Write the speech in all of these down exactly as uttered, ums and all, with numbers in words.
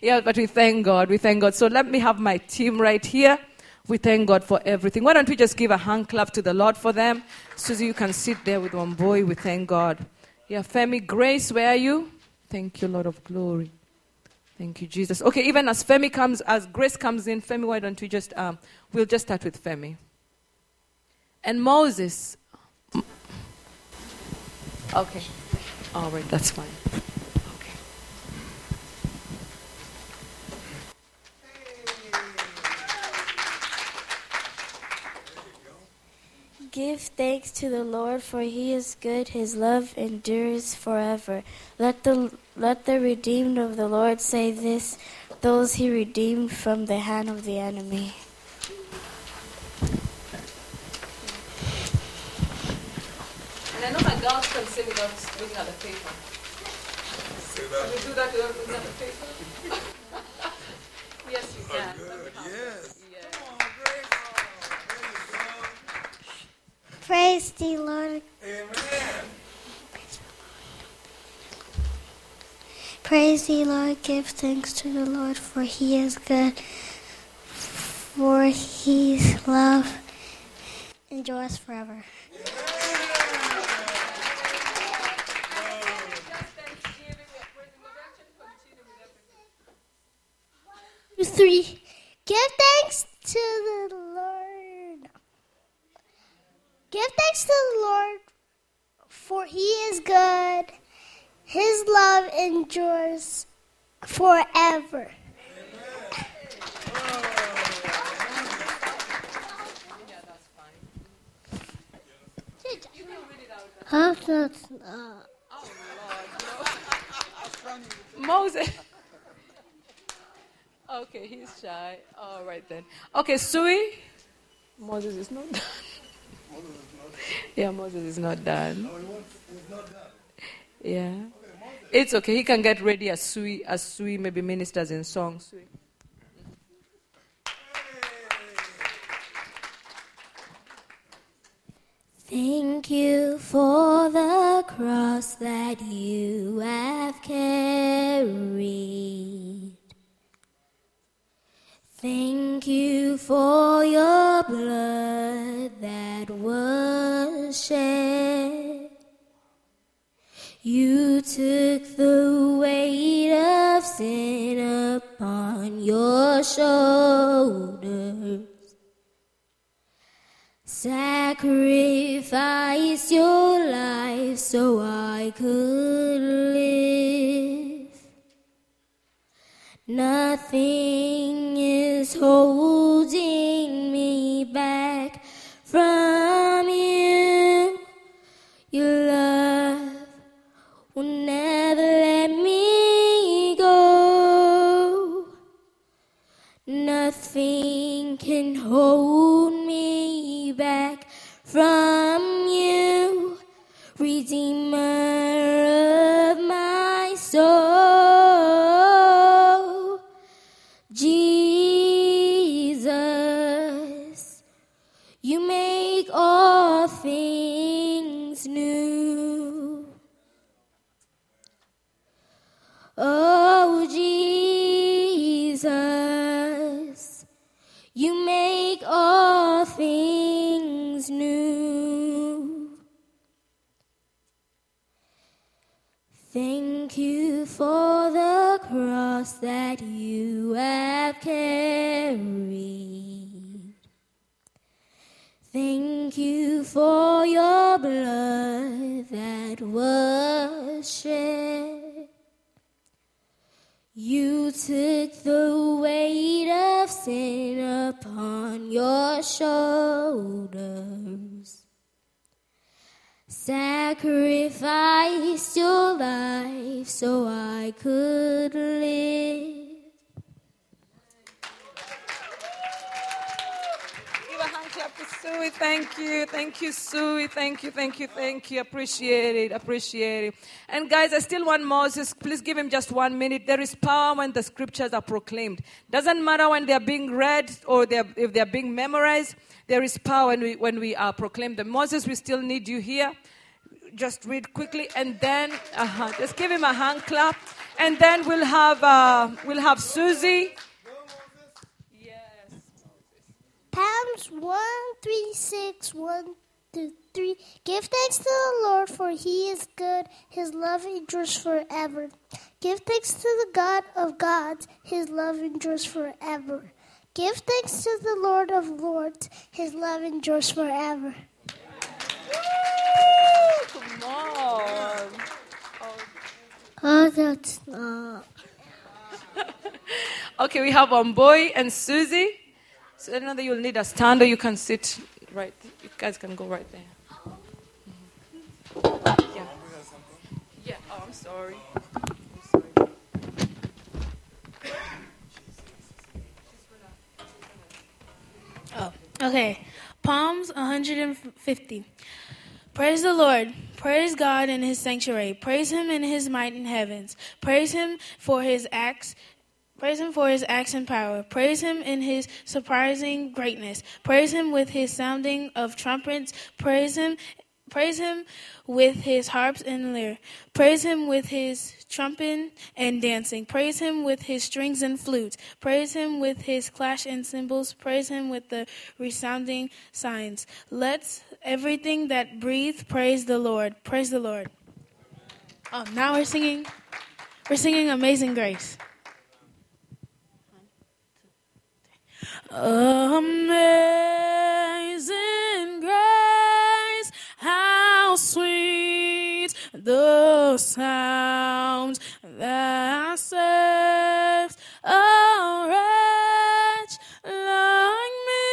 Yeah, but we thank God. We thank God. So let me have my team right here. We thank God for everything. Why don't we just give a hand clap to the Lord for them? Susie, you can sit there with one boy. We thank God. Yeah, Femi, Grace, where are you? Thank you, Lord of glory. Thank you, Jesus. Okay, even as Femi comes, as Grace comes in, Femi, why don't we just, um, we'll just start with Femi. And Moses. Okay. All right, that's fine. Okay. Give thanks to the Lord, for he is good, his love endures forever. Let the let the redeemed of the Lord say this, those he redeemed from the hand of the enemy. And I know my girls can say without looking at the paper. Say that. Can we do that without looking at the paper? Yes, you can. Oh, good. Yes. Yeah. Come on, Grace. There you go. Praise the Lord. Amen. Praise the Lord. Give thanks to the Lord, for he is good, for his love endures forever. Three. Give thanks to the Lord. Give thanks to the Lord, for he is good. His love endures forever. Huh? That's not. Moses. Okay, he's shy. All right then. Okay, Sui. Moses is not done. Moses is not done. Yeah, Moses is not done. No, he won't. He's not done. Yeah. Okay, Moses. It's okay. He can get ready as Sui, as Sui maybe ministers in song. Sui. Thank you for the cross that you have carried. Thank you for your blood that was shed. You took the weight of sin upon your shoulders. Sacrifice your life so I could live. Nothing is holding me back from you. Your love will never let me go. Nothing can hold me back from you, Redeemer of my soul. Jesus, you make all things new. Oh, Jesus, you make all things new. Thank you for the cross that you have carried. Thank you for your blood that was shed. You took the weight of sin upon your shoulders. Sacrifice your life so I could live. Give a hand clap to Sui. Thank you. Thank you, Sui. Thank you, thank you, thank you. Appreciate it. Appreciate it. And guys, I still want Moses. Please give him just one minute. There is power when the scriptures are proclaimed. Doesn't matter when they're being read or they're, if they're being memorized. There is power when we, when we uh, proclaim them. Moses, we still need you here. Just read quickly and then uh-huh, just give him a hand clap. And then we'll have uh, we'll have Susie. Yes. Psalms one, three, six, one, two, three. Give thanks to the Lord, for he is good. His love endures forever. Give thanks to the God of gods. His love endures forever. Give thanks to the Lord of lords. His love endures forever. Come on. Oh, that's not. Okay, we have Omboy and Susie. So I know that you'll need a stand or you can sit right. You guys can go right there. Mhm. Yeah. Yeah. Oh, I'm sorry. I'm sorry. Oh, okay. Psalms one hundred fifty. Praise the Lord. Praise God in his sanctuary. Praise him in his might in heavens. Praise him for his acts. Praise him for his acts and power. Praise him in his surprising greatness. Praise him with his sounding of trumpets. Praise him Praise him with his harps and lyre. Praise him with his trumpet and dancing. Praise him with his strings and flutes. Praise him with his clash and cymbals. Praise him with the resounding signs. Let everything that breathe praise the Lord. Praise the Lord. Oh, now we're singing. We're singing Amazing Grace. Amazing grace, how sweet the sound that saves a wretch like me.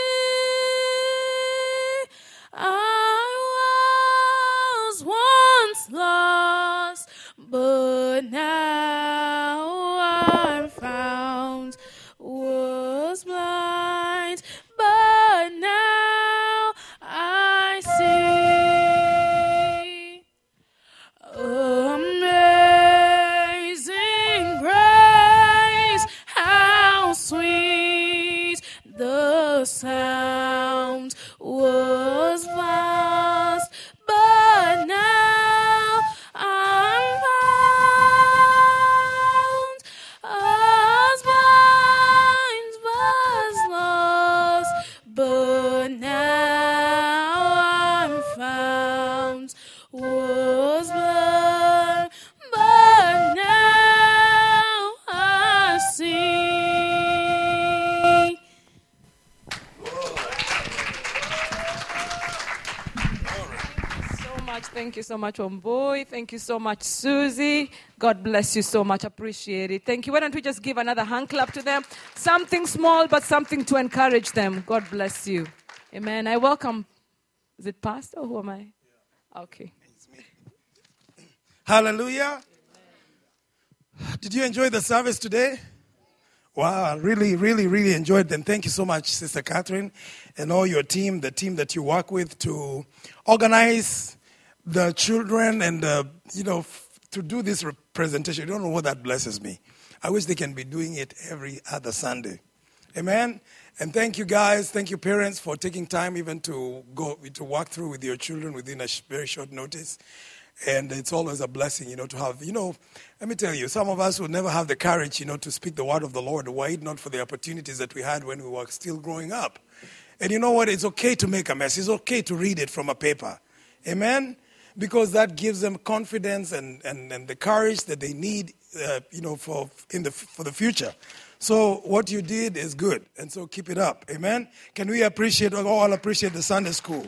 I was once lost, but now I'm found. Was blind, but now I see. Amazing grace, how sweet the sound was vast, but now I'm found. Was blind, was lost, but now I'm found. Was blind, but now I see. So much. Thank you so much, Omboy. Thank you so much, Susie. God bless you so much. Appreciate it. Thank you. Why don't we just give another hand clap to them? Something small, but something to encourage them. God bless you. Amen. I welcome. Is it Pastor? Who am I? Okay. Hallelujah. Did you enjoy the service today? Wow, I really, really, really enjoyed them. Thank you so much, Sister Catherine, and all your team, the team that you work with to organize the children and, uh, you know, f- to do this re- presentation. You don't know what that blesses me. I wish they can be doing it every other Sunday. Amen. And thank you guys, thank you parents for taking time even to go to walk through with your children within a sh- very short notice. And it's always a blessing, you know, to have, you know, let me tell you, some of us would never have the courage, you know, to speak the word of the Lord were it not for the opportunities that we had when we were still growing up. And you know what? It's okay to make a mess. It's okay to read it from a paper. Amen? Because that gives them confidence and, and, and the courage that they need, uh, you know, for in the for the future. So what you did is good. And so keep it up. Amen? Can we appreciate, all appreciate the Sunday school?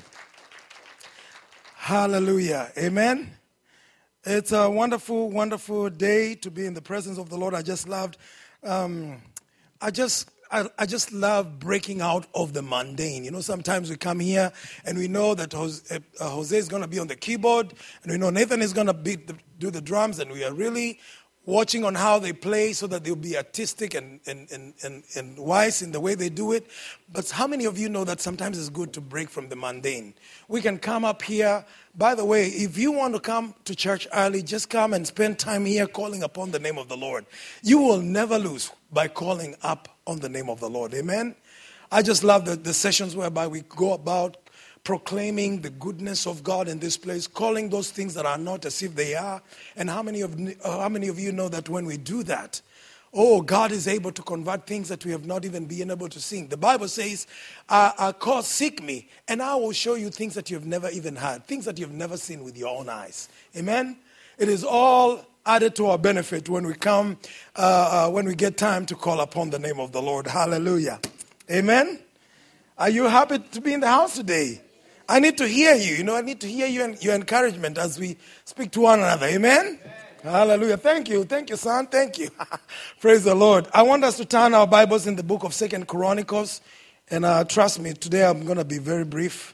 Hallelujah. Amen? It's a wonderful, wonderful day to be in the presence of the Lord. I just loved, um, I just, I, I just love breaking out of the mundane. You know, sometimes we come here and we know that Jose, uh, Jose is going to be on the keyboard, and we know Nathan is going to be the, do the drums, and we are really watching on how they play so that they'll be artistic and, and, and, and, and wise in the way they do it. But how many of you know that sometimes it's good to break from the mundane? We can come up here. By the way, if you want to come to church early, just come and spend time here calling upon the name of the Lord. You will never lose by calling up on the name of the Lord. Amen? I just love the, the sessions whereby we go about proclaiming the goodness of God in this place, calling those things that are not as if they are. And how many of, how many of you know that when we do that, oh, God is able to convert things that we have not even been able to see. The Bible says, uh, uh, call, seek me, and I will show you things that you've never even heard, things that you've never seen with your own eyes. Amen? It is all added to our benefit when we come, uh, uh, when we get time to call upon the name of the Lord. Hallelujah. Amen? Are you happy to be in the house today? I need to hear you. You know, I need to hear you and your encouragement as we speak to one another. Amen? Amen. Hallelujah. Thank you. Thank you, son. Thank you. Praise the Lord. I want us to turn our Bibles in the book of Second Chronicles. And uh, trust me, today I'm going to be very brief.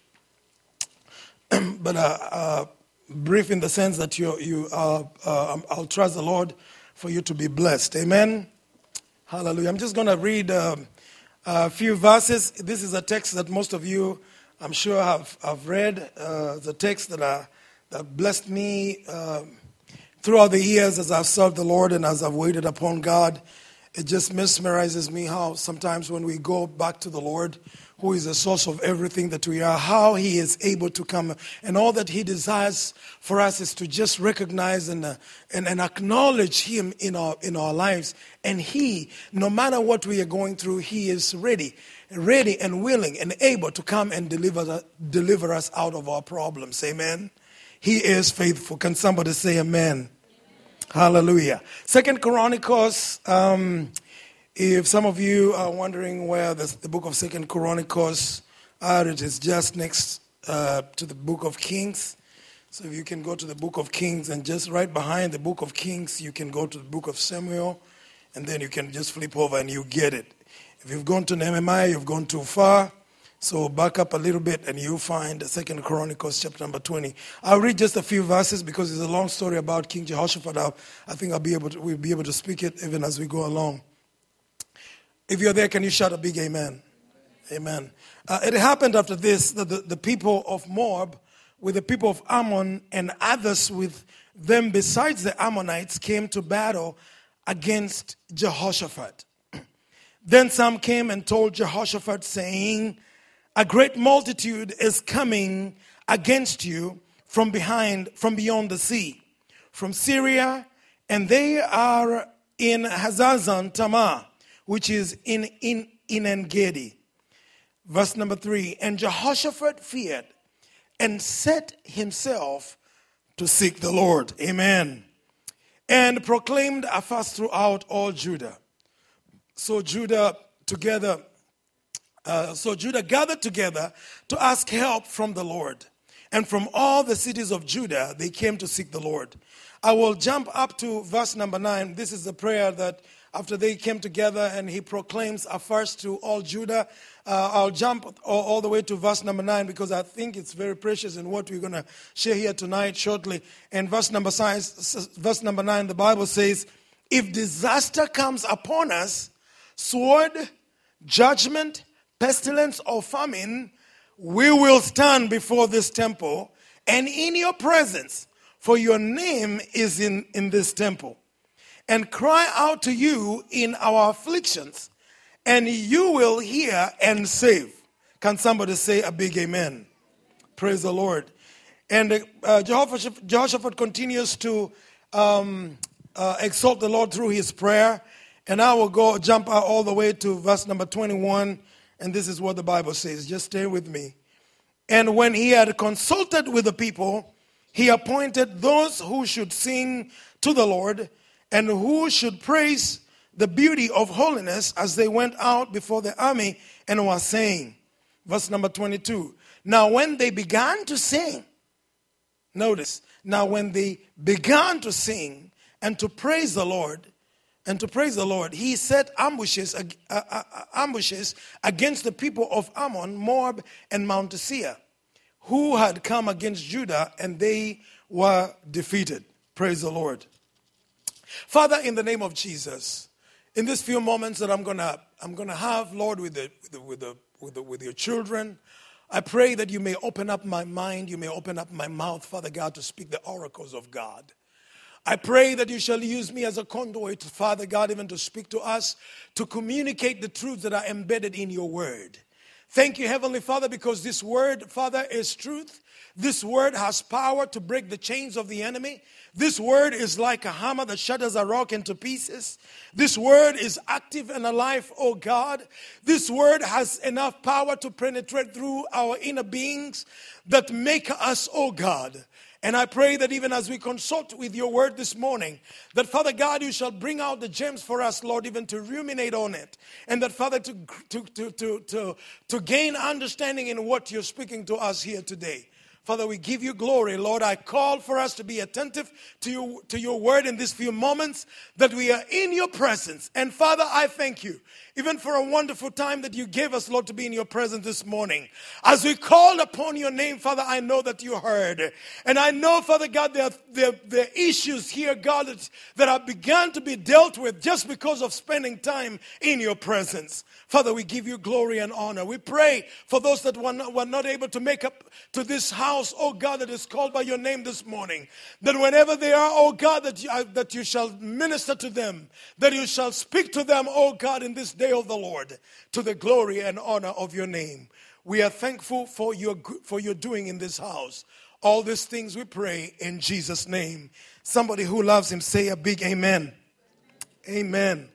but uh, uh, brief in the sense that you, you uh, uh, I'll trust the Lord for you to be blessed. Amen? Hallelujah. I'm just going to read uh, a few verses. This is a text that most of you, I'm sure, have, have read. Uh, the text that, uh, that blessed me uh, throughout the years as I've served the Lord and as I've waited upon God. It just mesmerizes me how sometimes when we go back to the Lord, who is the source of everything that we are, how he is able to come. And all that he desires for us is to just recognize and, uh, and, and acknowledge him in our, in our lives. And he, no matter what we are going through, he is ready, ready and willing and able to come and deliver, deliver us out of our problems. Amen. He is faithful. Can somebody say amen? Amen. Hallelujah. Second Chronicles, um, if some of you are wondering where the, the book of Second Chronicles are, it is just next uh, to the book of Kings. So if you can go to the book of Kings, and just right behind the book of Kings, you can go to the book of Samuel, and then you can just flip over and you get it. If you've gone to Nehemiah, you've gone too far. So back up a little bit and you'll find Second Chronicles chapter number twenty. I'll read just a few verses because it's a long story about King Jehoshaphat. I'll, I think I'll be able to, we'll be able to speak it even as we go along. If you're there, can you shout a big amen? Amen. Uh, it happened after this that the, the people of Moab with the people of Ammon and others with them besides the Ammonites came to battle against Jehoshaphat. Then some came and told Jehoshaphat, saying, a great multitude is coming against you from behind, from beyond the sea, from Syria, and they are in Hazazon Tamar, which is in, in, in En-Gedi. Verse number three, and Jehoshaphat feared and set himself to seek the Lord. Amen. And proclaimed a fast throughout all Judah. So Judah together, uh, so Judah gathered together to ask help from the Lord. And from all the cities of Judah, they came to seek the Lord. I will jump up to verse number nine. This is the prayer that after they came together and he proclaims a fast to all Judah. Uh, I'll jump all, all the way to verse number nine because I think it's very precious in what we're going to share here tonight shortly. And verse number, size, verse number nine, the Bible says, if disaster comes upon us, sword, judgment, pestilence, or famine, we will stand before this temple and in your presence, for your name is in, in this temple, and cry out to you in our afflictions, and you will hear and save. Can somebody say a big amen? Praise the Lord. And uh, Jehoshaphat, Jehoshaphat continues to um, uh, exalt the Lord through his prayer. And I will go jump out all the way to verse number twenty-one. And this is what the Bible says. Just stay with me. And when he had consulted with the people, he appointed those who should sing to the Lord and who should praise the beauty of holiness as they went out before the army and were saying, verse number twenty-two, now when they began to sing, notice, now when they began to sing and to praise the Lord, and to praise the Lord, he set ambushes, uh, uh, ambushes against the people of Ammon, Moab, and Mount Seir, who had come against Judah, and they were defeated. Praise the Lord. Father, in the name of Jesus, in these few moments that I'm gonna, I'm gonna have, Lord, with the, with the, with the, with the, with your children, I pray that you may open up my mind, you may open up my mouth, Father God, to speak the oracles of God. I pray that you shall use me as a conduit, Father God, even to speak to us, to communicate the truths that are embedded in your word. Thank you, Heavenly Father, because this word, Father, is truth. This word has power to break the chains of the enemy. This word is like a hammer that shatters a rock into pieces. This word is active and alive, oh God. This word has enough power to penetrate through our inner beings that make us, oh God. And I pray that even as we consult with your word this morning, that Father God, you shall bring out the gems for us, Lord, even to ruminate on it. And that Father, to, to, to, to, to, to gain understanding in what you're speaking to us here today. Father, we give you glory. Lord, I call for us to be attentive to you, to your word in these few moments, that we are in your presence. And Father, I thank you, even for a wonderful time that you gave us, Lord, to be in your presence this morning. As we called upon your name, Father, I know that you heard. And I know, Father God, there are, there, there are issues here, God, that, that have begun to be dealt with just because of spending time in your presence. Father, we give you glory and honor. We pray for those that were not, were not able to make up to this house, oh God, that is called by your name this morning. That whenever they are, oh God, that you, uh, that you shall minister to them. That you shall speak to them, oh God, in this day of the Lord, to the glory and honor of your name. We are thankful for your, for your doing in this house. All these things we pray in Jesus' name. Somebody who loves him, say a big amen. Amen.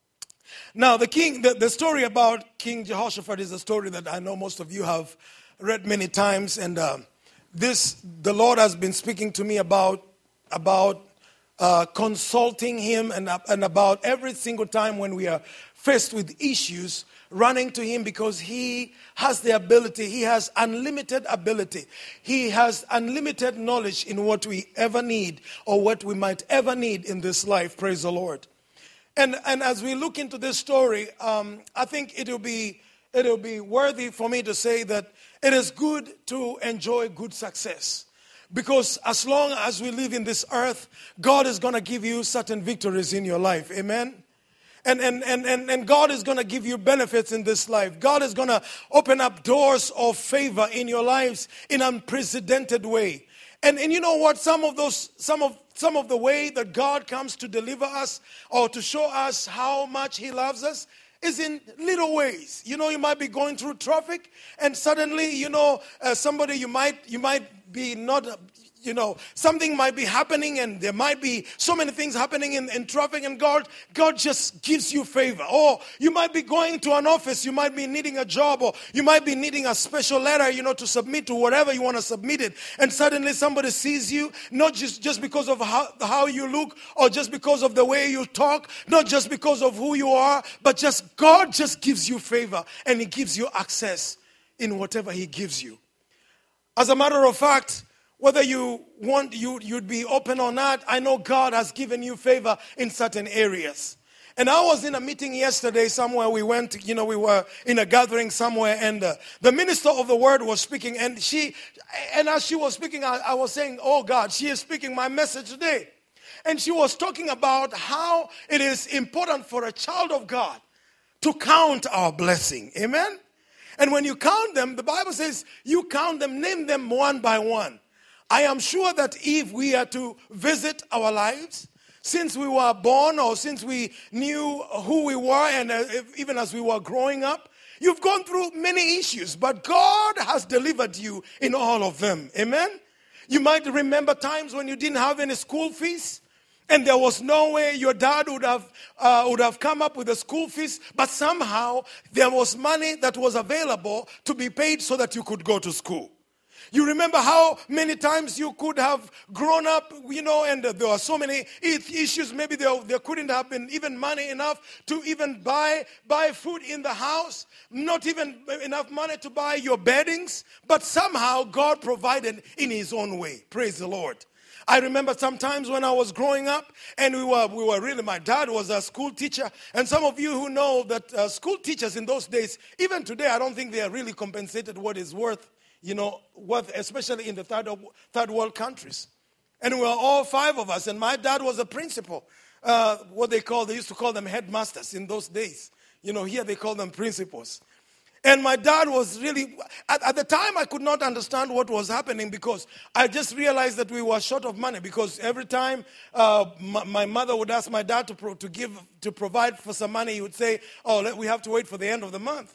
Now, the king, the, the story about King Jehoshaphat is a story that I know most of you have read many times, and uh, this the Lord has been speaking to me about about uh, consulting Him, and uh, and about every single time when we are faced with issues, running to Him, because He has the ability. He has unlimited ability. He has unlimited knowledge in what we ever need or what we might ever need in this life. Praise the Lord. And and as we look into this story, um, I think it will be it will be worthy for me to say that it is good to enjoy good success, because as long as we live in this earth, God is going to give you certain victories in your life. Amen. And and and and, and God is going to give you benefits in this life. God is going to open up doors of favor in your lives in an unprecedented way. And and you know what? Some of those some of Some of the way that God comes to deliver us or to show us how much He loves us is in little ways. You know, you might be going through traffic, and suddenly, you know, uh, somebody you might you might be not, uh, you know, something might be happening, and there might be so many things happening in, in traffic, and God, God just gives you favor. Or you might be going to an office, you might be needing a job, or you might be needing a special letter, you know, to submit to whatever you want to submit it. And suddenly somebody sees you, not just, just because of how, how you look, or just because of the way you talk, not just because of who you are, but just God just gives you favor, and He gives you access in whatever He gives you. As a matter of fact, whether you want, you, you'd be open or not, I know God has given you favor in certain areas. And I was in a meeting yesterday somewhere. We went, you know, we were in a gathering somewhere, and uh, the minister of the word was speaking. And she, and as she was speaking, I, I was saying, oh God, she is speaking my message today. And she was talking about how it is important for a child of God to count our blessing. Amen? And when you count them, the Bible says you count them, name them one by one. I am sure that if we are to visit our lives, since we were born or since we knew who we were, and uh, even as we were growing up, you've gone through many issues, but God has delivered you in all of them. Amen? You might remember times when you didn't have any school fees, and there was no way your dad would have uh, would have come up with the school fees, but somehow there was money that was available to be paid so that you could go to school. You remember how many times you could have grown up, you know, and there were so many issues. Maybe there, there couldn't have been even money enough to even buy, buy food in the house, not even enough money to buy your beddings, but somehow God provided in His own way. Praise the Lord. I remember sometimes when I was growing up, and we were we were really, my dad was a school teacher, and some of you who know that uh, school teachers in those days, even today, I don't think they are really compensated what is worth, you know, worth, especially in the third, third world countries. And we were all five of us, and my dad was a principal, uh, what they call, they used to call them headmasters in those days. You know, here they call them principals. And my dad was really, at, at the time I could not understand what was happening, because I just realized that we were short of money, because every time uh, my, my mother would ask my dad to pro, to give, to provide for some money, he would say, oh, let, we have to wait for the end of the month.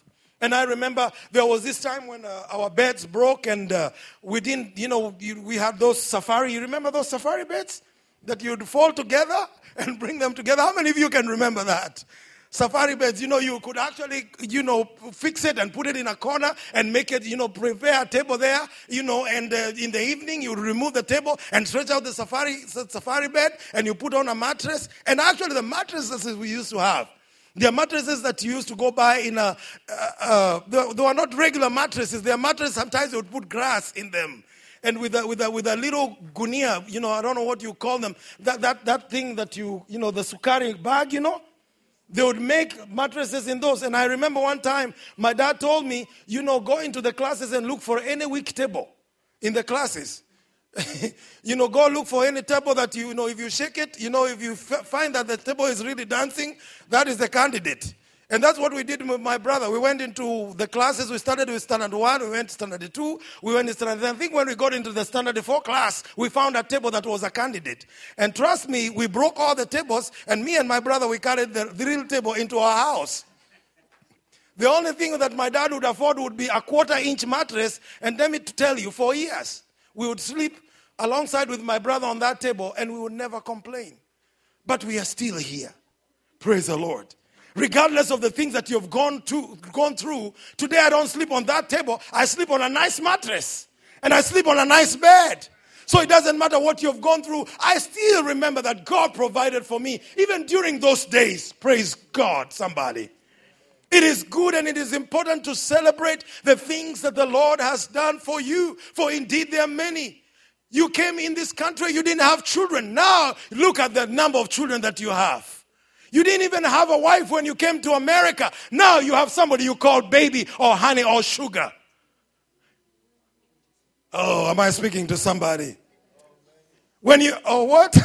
And I remember there was this time when uh, our beds broke and uh, we didn't, you know, you, we had those safari. You remember those safari beds that you'd fold together and bring them together? How many of you can remember that? Safari beds, you know, you could actually, you know, fix it and put it in a corner and make it, you know, prepare a table there, you know, and uh, in the evening you remove the table and stretch out the safari safari bed and you put on a mattress. And actually the mattresses we used to have, they are mattresses that you used to go buy in a, uh, uh, they, they were not regular mattresses. They are mattresses, sometimes they would put grass in them. And with a, with a, with a little gunia, you know, I don't know what you call them, that, that, that thing that you, you know, the sukari bag, you know. They would make mattresses in those. And I remember one time, my dad told me, you know, go into the classes and look for any weak table in the classes. You know, go look for any table that, you, you know, if you shake it, you know, if you f- find that the table is really dancing, that is the candidate. And that's what we did with my brother. We went into the classes. We started with standard one. We went to standard two. We went to standard three. I think when we got into the standard four class, we found a table that was a candidate. And trust me, we broke all the tables. And me and my brother, we carried the, the real table into our house. The only thing that my dad would afford would be a quarter inch mattress. And let me tell you, for years, we would sleep alongside with my brother on that table. And we would never complain. But we are still here. Praise the Lord. Regardless of the things that you've gone to, gone through, today I don't sleep on that table. I sleep on a nice mattress. And I sleep on a nice bed. So it doesn't matter what you've gone through. I still remember that God provided for me, even during those days. Praise God, somebody. It is good and it is important to celebrate the things that the Lord has done for you. For indeed there are many. You came in this country, you didn't have children. Now look at the number of children that you have. You didn't even have a wife when you came to America. Now you have somebody you call baby or honey or sugar. Oh, am I speaking to somebody? When you, oh what?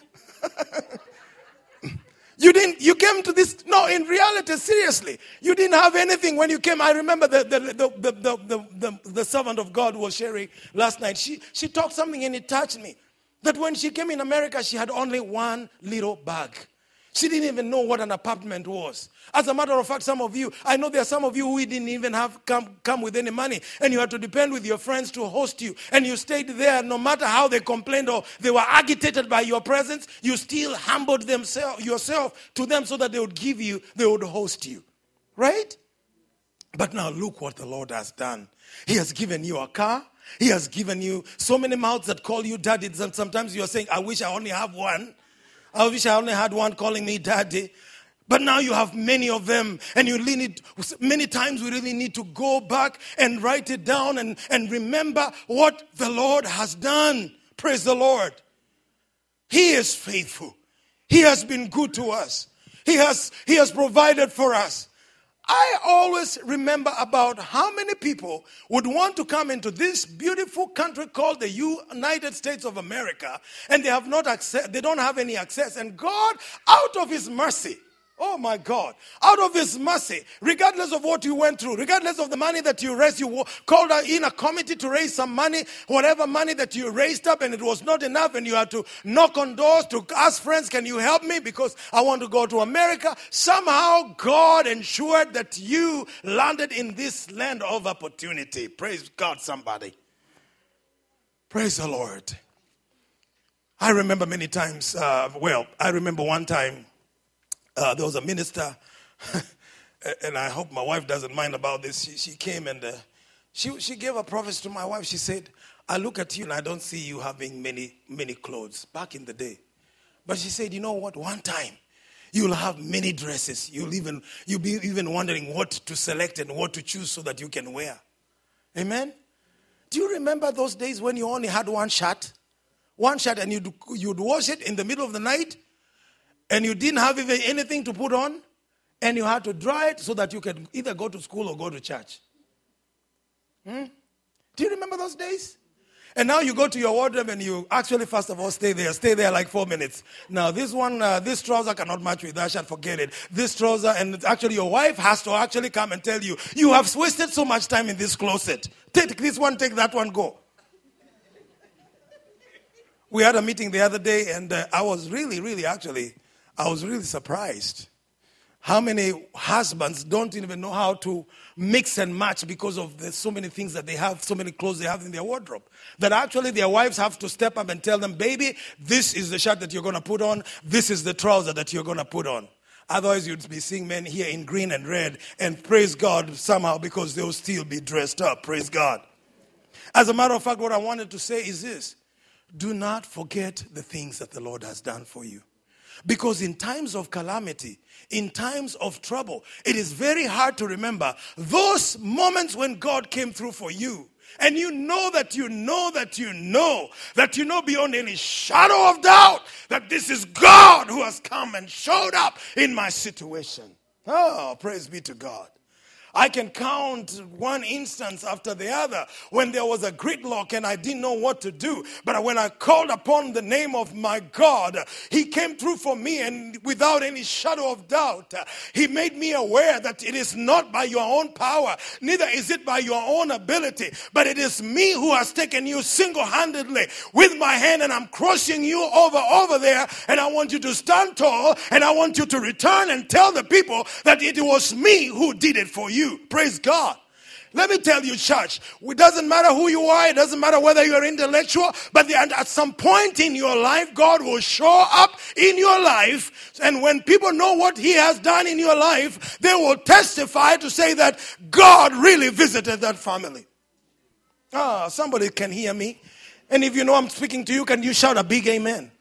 You didn't, you came to this, no, in reality, seriously. You didn't have anything when you came. I remember the, the, the, the, the, the, the, the servant of God was sharing last night. She, she talked something and it touched me. That when she came in America, she had only one little bag. She didn't even know what an apartment was. As a matter of fact, some of you, I know there are some of you who didn't even have come, come with any money. And you had to depend with your friends to host you. And you stayed there no matter how they complained or they were agitated by your presence. You still humbled themselves, yourself to them so that they would give you, they would host you. Right? But now look what the Lord has done. He has given you a car. He has given you so many mouths that call you daddy. And sometimes you're saying, I wish I only have one. I wish I only had one calling me daddy. But now you have many of them. And you really need, many times we really need to go back and write it down and, and remember what the Lord has done. Praise the Lord. He is faithful. He has been good to us. He has, he has provided for us. I always remember about how many people would want to come into this beautiful country called the United States of America, and they have not access, they don't have any access. And God, out of His mercy, oh my God, out of His mercy, regardless of what you went through, regardless of the money that you raised, you called in a committee to raise some money, whatever money that you raised up, and it was not enough, and you had to knock on doors to ask friends, can you help me because I want to go to America? Somehow God ensured that you landed in this land of opportunity. Praise God, somebody. Praise the Lord. I remember many times, uh, well, I remember one time, Uh, there was a minister, and I hope my wife doesn't mind about this. She, she came and uh, she, she gave a prophecy to my wife. She said, I look at you and I don't see you having many, many clothes back in the day. But she said, you know what? One time you'll have many dresses. You'll even, you'll be even wondering what to select and what to choose so that you can wear. Amen? Do you remember those days when you only had one shirt? One shirt and you'd, you'd wash it in the middle of the night? And you didn't have even anything to put on, and you had to dry it so that you could either go to school or go to church. Hmm? Do you remember those days? And now you go to your wardrobe and you actually, first of all, stay there. Stay there like four minutes. Now, this one, uh, this trouser cannot match with that shirt. Forget it. This trouser, and actually your wife has to actually come and tell you, you have wasted so much time in this closet. Take this one, take that one, go. We had a meeting the other day, and uh, I was really, really, actually... I was really surprised. How many husbands don't even know how to mix and match because of the so many things that they have, so many clothes they have in their wardrobe, that actually their wives have to step up and tell them, baby, this is the shirt that you're going to put on, this is the trouser that you're going to put on. Otherwise, you'd be seeing men here in green and red, and praise God somehow because they'll still be dressed up. Praise God. As a matter of fact, what I wanted to say is this. Do not forget the things that the Lord has done for you. Because in times of calamity, in times of trouble, it is very hard to remember those moments when God came through for you. And you know that you know that you know that you know beyond any shadow of doubt that this is God who has come and showed up in my situation. Oh, praise be to God. I can count one instance after the other when there was a gridlock and I didn't know what to do. But when I called upon the name of my God, He came through for me, and without any shadow of doubt, He made me aware that it is not by your own power, neither is it by your own ability, but it is me who has taken you single-handedly with my hand, and I'm crushing you over, over there, and I want you to stand tall, and I want you to return and tell the people that it was me who did it for you. You. Praise God. Let me tell you, church, it doesn't matter who you are, it doesn't matter whether you're intellectual, but the, at some point in your life, God will show up in your life, and when people know what He has done in your life, they will testify to say that God really visited that family. Ah, somebody can hear me. And if you know I'm speaking to you, can you shout a big amen? Amen.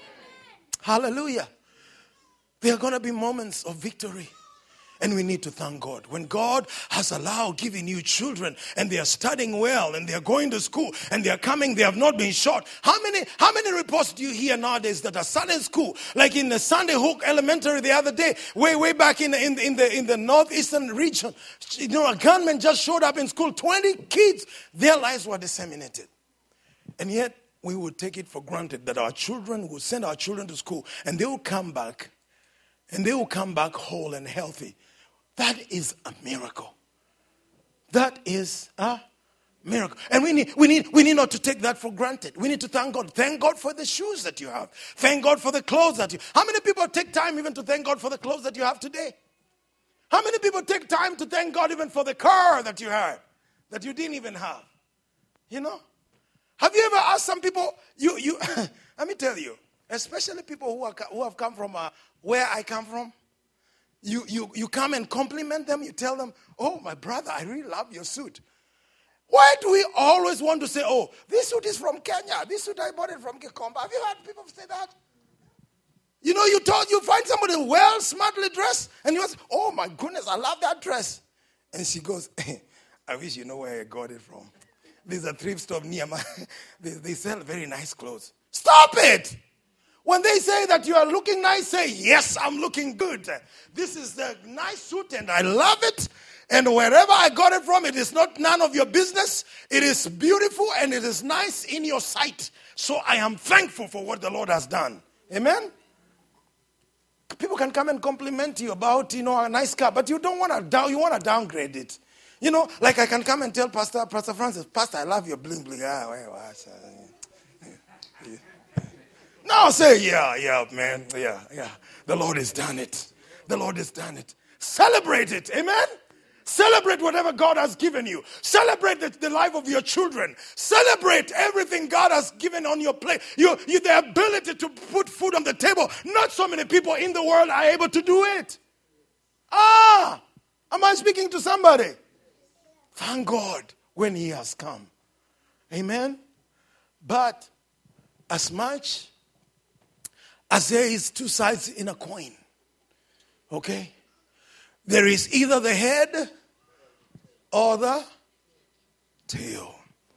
Hallelujah. There are going to be moments of victory. And we need to thank God. When God has allowed giving you children and they are studying well and they are going to school and they are coming, they have not been shot. How many how many reports do you hear nowadays that are starting school? Like in the Sunday Hook Elementary the other day, way, way back in the, in the, in the, in the northeastern region, you know, a gunman just showed up in school. twenty kids, their lives were disseminated. And yet, we would take it for granted that our children will send our children to school and they will come back and they will come back whole and healthy. That is a miracle. That is a miracle. And we need, we need, we need not to take that for granted. We need to thank God. Thank God for the shoes that you have. Thank God for the clothes that you have. How many people take time even to thank God for the clothes that you have today? How many people take time to thank God even for the car that you have, that you didn't even have? You know? Have you ever asked some people, you, you, let me tell you, especially people who, are, who have come from uh, where I come from, You, you, you come and compliment them. You tell them, oh, my brother, I really love your suit. Why do we always want to say, oh, this suit is from Kenya. This suit, I bought it from Kikomba. Have you heard people say that? You know, you told you find somebody well, smartly dressed, and you say, oh, my goodness, I love that dress. And she goes, I wish you know where I got it from. There's a thrift store near my, they, they sell very nice clothes. Stop it! When they say that you are looking nice, say, yes, I'm looking good. This is the nice suit and I love it. And wherever I got it from, it is not none of your business. It is beautiful and it is nice in your sight. So I am thankful for what the Lord has done. Amen? People can come and compliment you about, you know, a nice car, but you don't want to down, you want to downgrade it. You know, like I can come and tell Pastor, Pastor Francis, Pastor, I love your bling bling. Ah, well, well, No, say, yeah, yeah, man, yeah, yeah. The Lord has done it. The Lord has done it. Celebrate it, amen? Celebrate whatever God has given you. Celebrate the, the life of your children. Celebrate everything God has given on your plate. You, you, the ability to put food on the table. Not so many people in the world are able to do it. Ah, am I speaking to somebody? Thank God when He has come. Amen? But as much as there is two sides in a coin, okay? There is either the head or the tail.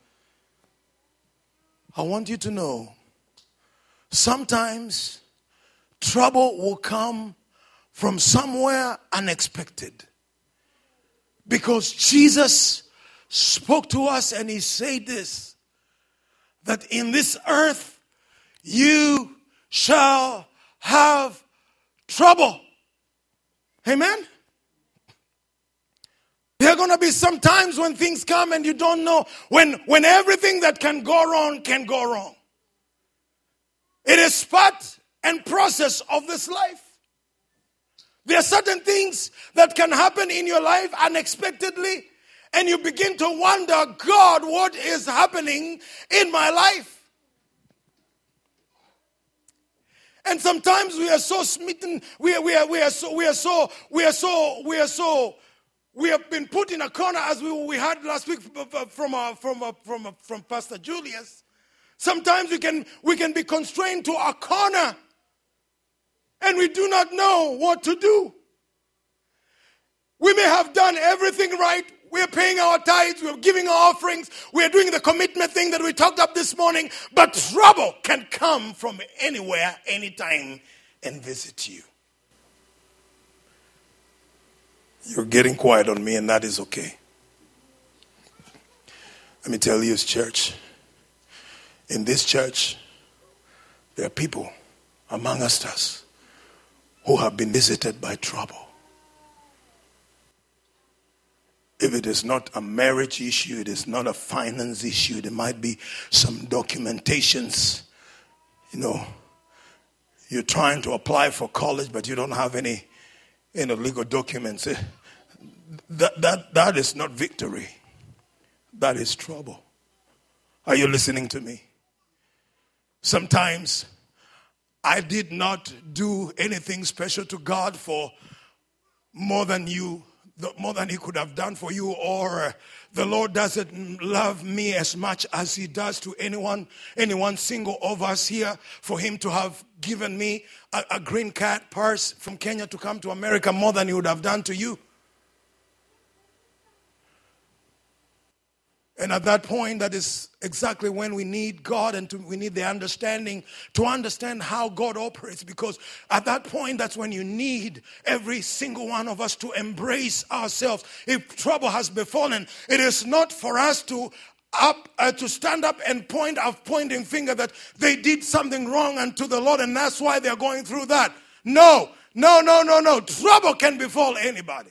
I want you to know, sometimes trouble will come from somewhere unexpected. Because Jesus spoke to us and He said this, that in this earth you shall have trouble. Amen? There are going to be some times when things come and you don't know, when, when everything that can go wrong can go wrong. It is part and process of this life. There are certain things that can happen in your life unexpectedly, and you begin to wonder, God, what is happening in my life? And sometimes we are so smitten, we are, we are, we are so, we are so, we are so, we are so, we have been put in a corner, as we, we heard last week from uh, from uh, from uh, from Pastor Julius. Sometimes we can we can be constrained to a corner, and we do not know what to do. We may have done everything right. We're paying our tithes, we're giving our offerings, we're doing the commitment thing that we talked up this morning, but trouble can come from anywhere, anytime, and visit you. You're getting quiet on me, and that is okay. Let me tell you, church, in this church, there are people among us who have been visited by trouble. If it is not a marriage issue, it is not a finance issue, there might be some documentations. You know, you're trying to apply for college, but you don't have any, you know, legal documents. That, that, that is not victory. That is trouble. Are you listening to me? Sometimes I did not do anything special to God for more than you more than he could have done for you, or the Lord doesn't love me as much as he does to anyone, anyone single of us here, for him to have given me a, a green card pass from Kenya to come to America more than he would have done to you. And at that point, that is exactly when we need God, and to, we need the understanding to understand how God operates. Because at that point, that's when you need every single one of us to embrace ourselves. If trouble has befallen, it is not for us to up uh, to stand up and point a pointing finger that they did something wrong unto the Lord, and that's why they're going through that. No, no, no, no, no. Trouble can befall anybody.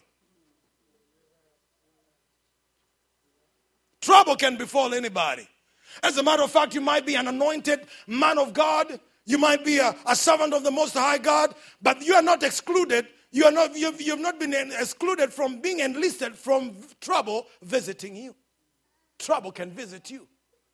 Trouble can befall anybody. As a matter of fact, you might be an anointed man of God. You might be a, a servant of the Most High God, but you are not excluded. You are not. You've, you've not been excluded from being enlisted from trouble visiting you. Trouble can visit you.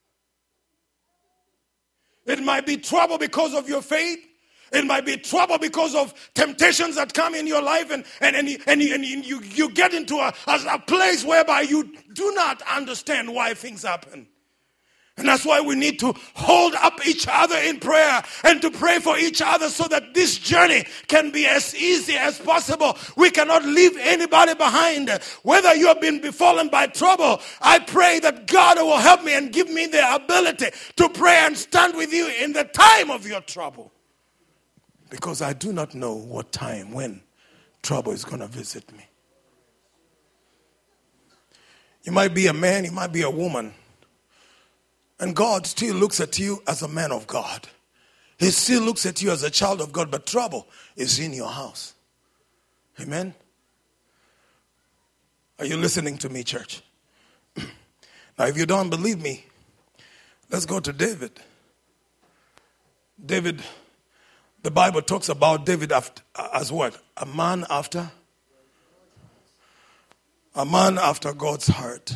It might be trouble because of your faith. It might be trouble because of temptations that come in your life, and, and, and, and, and you, you get into a, a place whereby you do not understand why things happen. And that's why we need to hold up each other in prayer and to pray for each other so that this journey can be as easy as possible. We cannot leave anybody behind. Whether you have been befallen by trouble, I pray that God will help me and give me the ability to pray and stand with you in the time of your trouble. Because I do not know what time, when trouble is going to visit me. You might be a man, you might be a woman. And God still looks at you as a man of God. He still looks at you as a child of God, but trouble is in your house. Amen? Are you listening to me, church? Now, if you don't believe me, let's go to David. David... The Bible talks about David after, as what? A man after? A man after God's heart.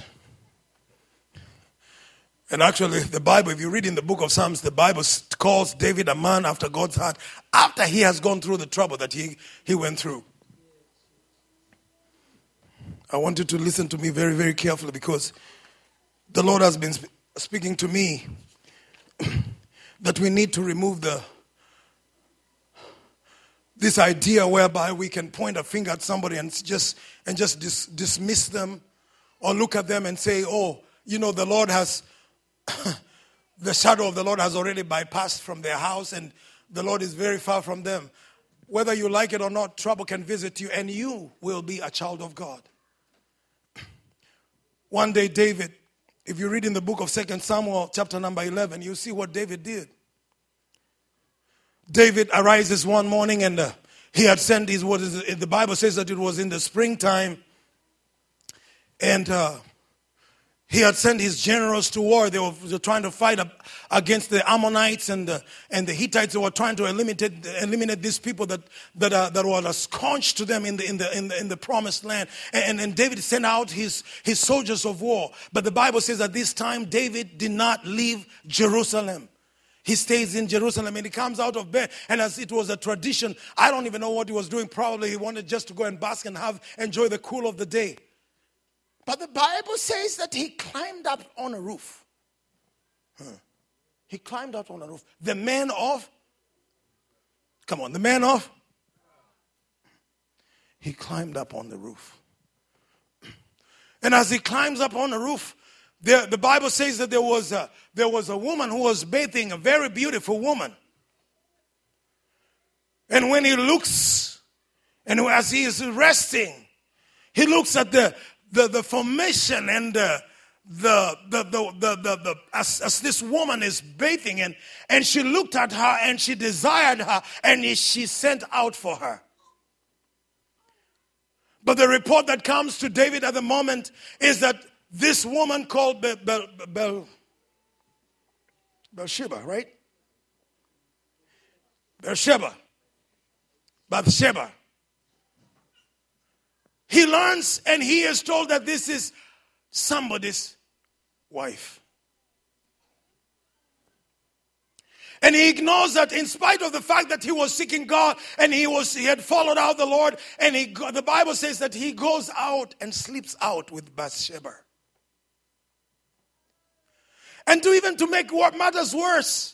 And actually, the Bible, if you read in the book of Psalms, the Bible calls David a man after God's heart after he has gone through the trouble that he, he went through. I want you to listen to me very, very carefully, because the Lord has been sp- speaking to me that we need to remove the this idea whereby we can point a finger at somebody and just and just dis, dismiss them, or look at them and say, oh, you know, the Lord has, the shadow of the Lord has already bypassed from their house, and the Lord is very far from them. Whether you like it or not, trouble can visit you, and you will be a child of God. One day, David, if you read in the book of Second Samuel, chapter number eleven, you see what David did. David arises one morning, and uh, he had sent his, what is it, the Bible says that it was in the springtime, and uh, he had sent his generals to war. They were, they were trying to fight up against the Ammonites and the, and the Hittites. They were trying to eliminate eliminate these people that that, uh, that were a scourge to them in the in the in the, in the promised land. And, and David sent out his his soldiers of war. But the Bible says at this time David did not leave Jerusalem. He stays in Jerusalem and he comes out of bed. And as it was a tradition, I don't even know what he was doing. Probably he wanted just to go and bask and have enjoy the cool of the day. But the Bible says that he climbed up on a roof. Huh. He climbed up on a roof. The man of, come on, the man of, he climbed up on the roof. And as he climbs up on the roof, there, the Bible says that there was a, there was a woman who was bathing, a very beautiful woman. And when he looks, and as he is resting, he looks at the The, the formation and the, the, the, the, the, the, the as, as this woman is bathing, and, and she looked at her and she desired her and she sent out for her. But the report that comes to David at the moment is that this woman called Be, Be, Be, Bathsheba, right? Bathsheba. Bathsheba. He learns and he is told that this is somebody's wife. And he ignores that in spite of the fact that he was seeking God and he was he had followed out the Lord. And he, the Bible says that he goes out and sleeps out with Bathsheba. And to even to make what matters worse,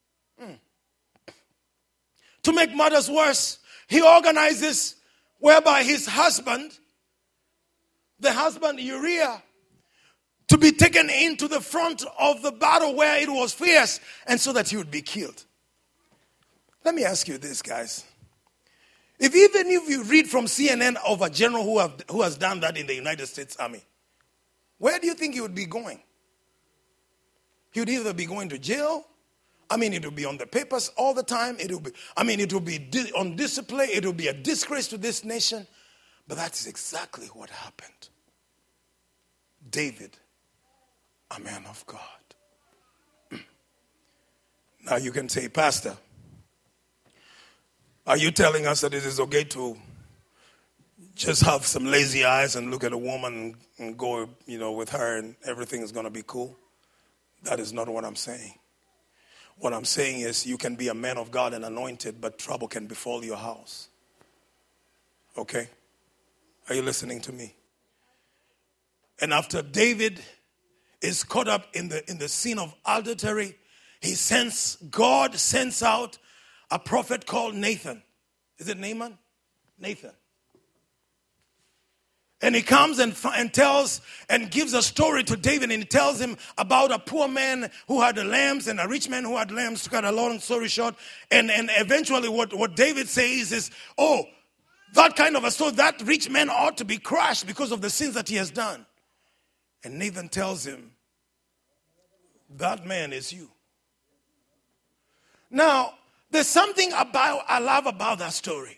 to make matters worse, he organizes whereby his husband, the husband Uriah, to be taken into the front of the battle where it was fierce, and so that he would be killed. Let me ask you this, guys. If even if you read from C N N of a general who, have, who has done that in the United States Army, where do you think he would be going? He would either be going to jail. I mean, it would be on the papers all the time. It would be, I mean, it would be di- on display. It would be a disgrace to this nation. But that's exactly what happened. David, a man of God. Now you can say, Pastor, are you telling us that it is okay to just have some lazy eyes and look at a woman and go, you know, with her and everything is going to be cool? That is not what I'm saying. What I'm saying is you can be a man of God and anointed, but trouble can befall your house. Okay? Are you listening to me? And after David is caught up in the in the sin of adultery, he sends, God sends out a prophet called Nathan. Is it Naaman? Nathan. And he comes and, and tells and gives a story to David, and he tells him about a poor man who had lambs and a rich man who had lambs, to cut a long story short. And, and eventually what, what David says is, oh, that kind of a story, that rich man ought to be crushed because of the sins that he has done. And Nathan tells him, that man is you. Now, there's something about I love about that story.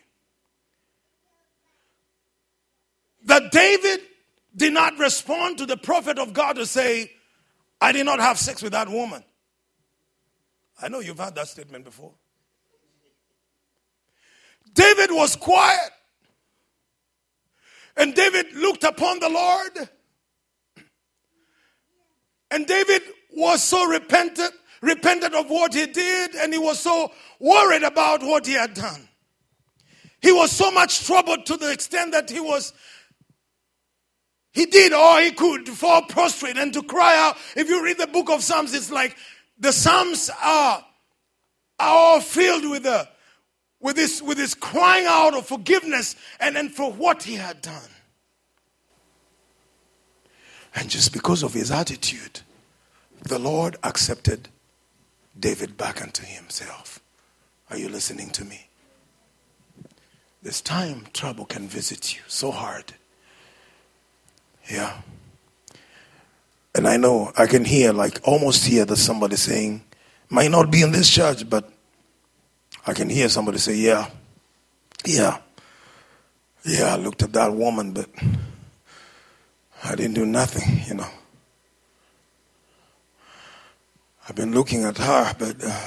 That David did not respond to the prophet of God to say, I did not have sex with that woman. I know you've heard that statement before. David was quiet. And David looked upon the Lord. And David was so repentant, repentant of what he did, and he was so worried about what he had done. He was so much troubled to the extent that he was He did all he could to fall prostrate and to cry out. If you read the book of Psalms, it's like the Psalms are, are all filled with a, with this with this crying out of forgiveness and, and for what he had done. And just because of his attitude, the Lord accepted David back unto himself. Are you listening to me? This time trouble can visit you so hard. Yeah. And I know I can hear, like almost hear that somebody saying, might not be in this church, but I can hear somebody say, yeah, yeah, yeah, I looked at that woman, but I didn't do nothing, you know. I've been looking at her, but uh,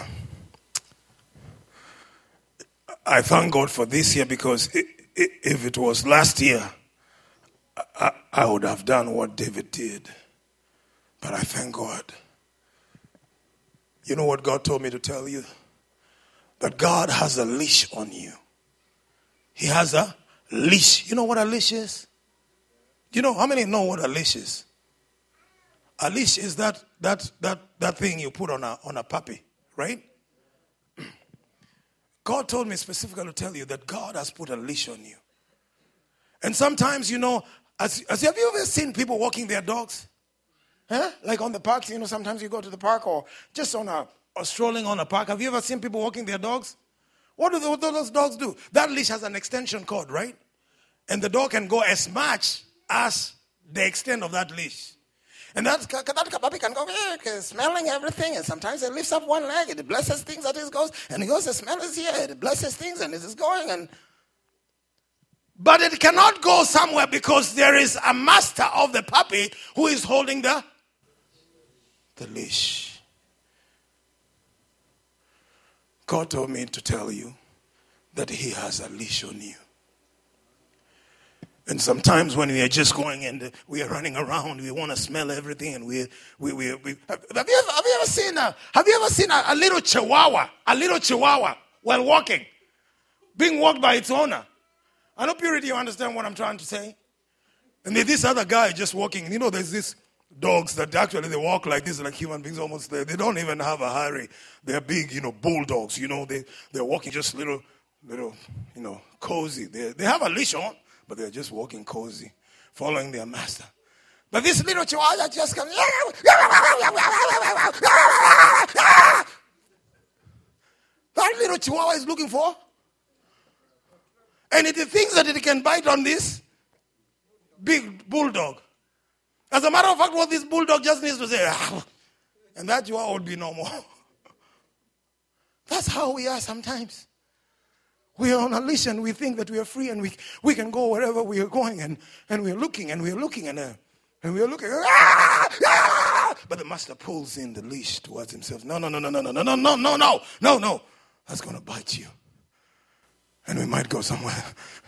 I thank God for this year, because it, it, if it was last year, I, I would have done what David did. But I thank God. You know what God told me to tell you? That God has a leash on you. He has a leash. You know what a leash is? You know, how many know what a leash is? A leash is that that that that thing you put on a on a puppy, right? God told me specifically to tell you that God has put a leash on you. And sometimes, you know, as, as have you ever seen people walking their dogs? Huh? Like on the parks, you know, sometimes you go to the park or just on a or strolling on a park. Have you ever seen people walking their dogs? What do, the, what do those dogs do? That leash has an extension cord, right? And the dog can go as much as the extent of that leash. And that, that puppy can go eh, smelling everything, and sometimes it lifts up one leg, it blesses things that it goes, and it goes, the smell is here, it blesses things, and it is going. And but it cannot go somewhere because there is a master of the puppy who is holding the, the leash. God told me to tell you that he has a leash on you. And sometimes when we are just going and we are running around, we want to smell everything, and we we we, we have, you ever, have you ever seen a have you ever seen a, a little chihuahua, a little chihuahua while walking, being walked by its owner? I know, Purity, you understand what I'm trying to say? And there's this other guy just walking. You know, there's these dogs that actually they walk like this, like human beings almost. They, they don't even have a hurry. They're big, you know, bulldogs. You know, they they're walking just little, little, you know, cozy. They they have a leash on, but they're just walking cozy, following their master. But this little chihuahua just comes. That little chihuahua is looking for. And it thinks that it can bite on this big bulldog. As a matter of fact, what this bulldog just needs to say, and that chihuahua would be no more. That's how we are sometimes. We are on a leash and we think that we are free and we we can go wherever we are going, and, and we're looking and we're looking and, uh, and we're looking. Ah, ah, but the master pulls in the leash towards himself. No, no, no, no, no, no, no, no, no, no, no, no, no. That's going to bite you. And we might go somewhere.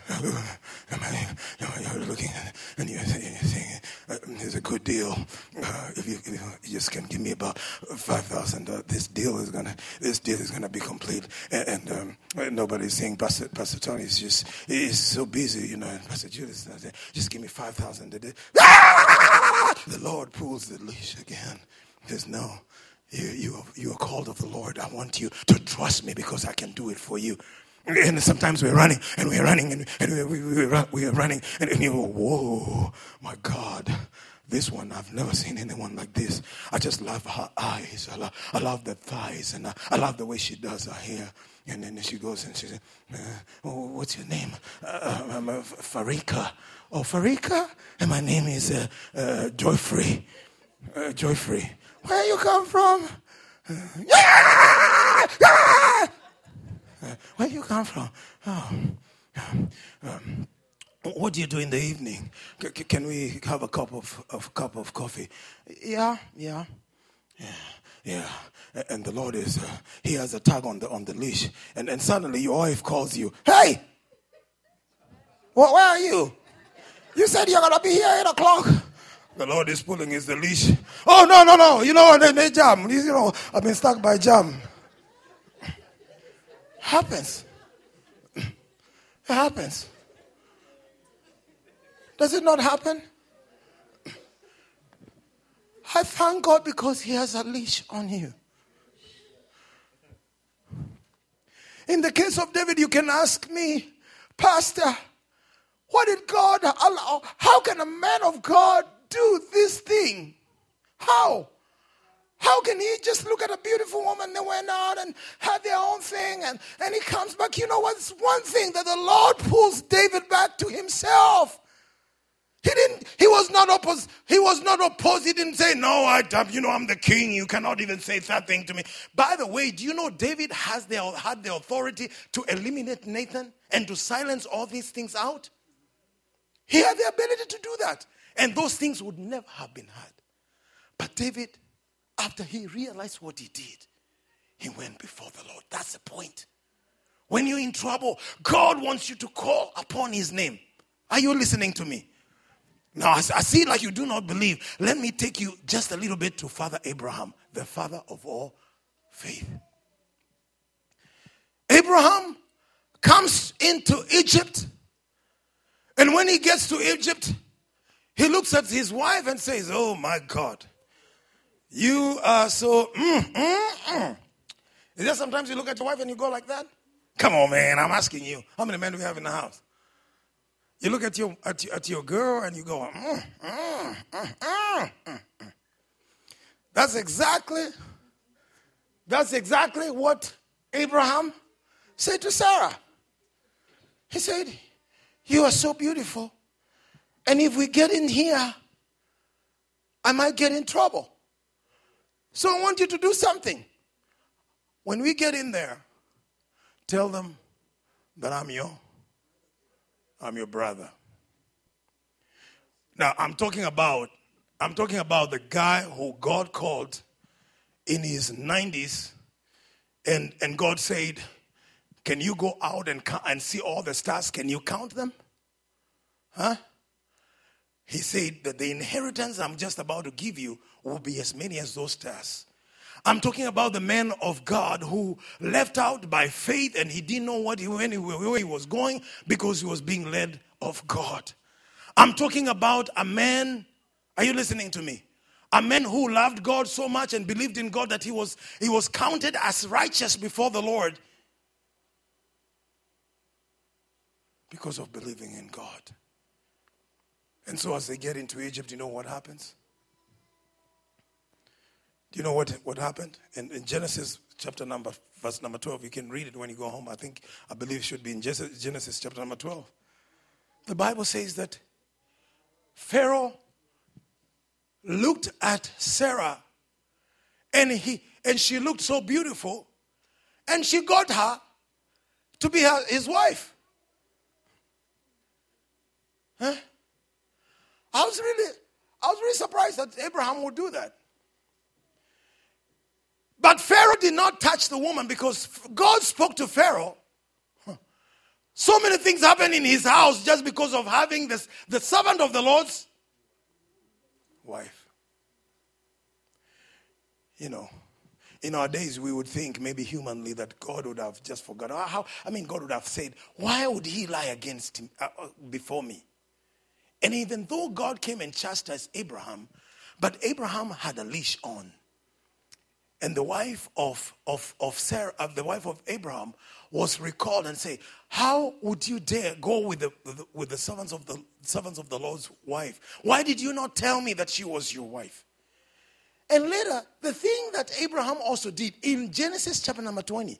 You're looking and you're saying, it's a good deal. Uh, if, you, if you just can give me about five thousand, uh, this deal is gonna this deal is gonna be complete. And, and um, nobody's saying, Pastor, Pastor Tony is just he's so busy, you know. And Pastor Judas, just give me five thousand. The Lord pulls the leash again. There's no. You you are, you are called of the Lord. I want you to trust me because I can do it for you. And sometimes we're running, and we're running, and, and we, we, we, we are running, and, and you go, whoa, my God, this one, I've never seen anyone like this. I just love her eyes. I love, I love the thighs, and I, I love the way she does her hair. And then she goes and she says, uh, oh, what's your name? Uh, I'm uh, Farika. Oh, Farika? And my name is uh, uh, Joyfrey. Uh, Joyfrey. Where you come from? Uh, yeah! Yeah! Uh, where you come from? Oh, um, um, what do you do in the evening? C- can we have a cup of, of cup of coffee? Yeah, yeah, yeah, yeah. And the Lord is, uh, he has a tag on the on the leash, and and suddenly your wife calls you. Hey, well, where are you? You said you're gonna be here at eight o'clock. The Lord is pulling his the leash. Oh no, no, no! You know what? They, they jam. You know, I've been stuck by jam. Happens. It happens. Does it not happen? I thank God because he has a leash on you. In the case of David, you can ask me, Pastor, what did God allow? How can a man of God do this thing? How? How can he just look at a beautiful woman that went out and had their own thing and, and he comes back? You know what's one thing that the Lord pulls David back to himself. He didn't, he was not opposed, he was not opposed. He didn't say, no, I, you know, I'm the king. You cannot even say that thing to me. By the way, do you know David has the, had the authority to eliminate Nathan and to silence all these things out? He had the ability to do that. And those things would never have been heard. But David after he realized what he did, he went before the Lord. That's the point. When you're in trouble, God wants you to call upon his name. Are you listening to me? Now, I see like you do not believe. Let me take you just a little bit to Father Abraham, the father of all faith. Abraham comes into Egypt, and when he gets to Egypt, he looks at his wife and says, oh my God, you are so, mm, mm, mm. Is there sometimes you look at your wife and you go like that? Come on, man, I'm asking you. How many men do we have in the house? You look at your at, your, at your girl and you go, mm, mm, mm, mm, mm. That's exactly, that's exactly what Abraham said to Sarah. He said, you are so beautiful. And if we get in here, I might get in trouble. So I want you to do something. When we get in there, tell them that I'm your, I'm your brother. Now I'm talking about, I'm talking about the guy who God called in his nineties, and, and God said, can you go out and and see all the stars? Can you count them? Huh? He said that the inheritance I'm just about to give you will be as many as those stars. I'm talking about the man of God who left out by faith, and he didn't know what he, where he was going because he was being led of God. I'm talking about a man, are you listening to me? A man who loved God so much and believed in God that he was, he was counted as righteous before the Lord because of believing in God. And so as they get into Egypt, you know what happens? Do you know what, what happened? In, in Genesis chapter number, verse number twelve, you can read it when you go home. I think, I believe it should be in Genesis chapter number twelve. The Bible says that Pharaoh looked at Sarah, and he and she looked so beautiful, and she got her to be her, his wife. Huh? I was really, I was really surprised that Abraham would do that. But Pharaoh did not touch the woman because God spoke to Pharaoh. So many things happened in his house just because of having this, the servant of the Lord's wife. You know, in our days we would think maybe humanly that God would have just forgotten. How, I mean, God would have said, why would he lie against him uh, before me? And even though God came and chastised Abraham, but Abraham had a leash on. And the wife of, of, of Sarah, uh, the wife of Abraham was recalled and say, how would you dare go with the, with the with the servants of the servants of the Lord's wife? Why did you not tell me that she was your wife? And later, the thing that Abraham also did in Genesis chapter number twenty,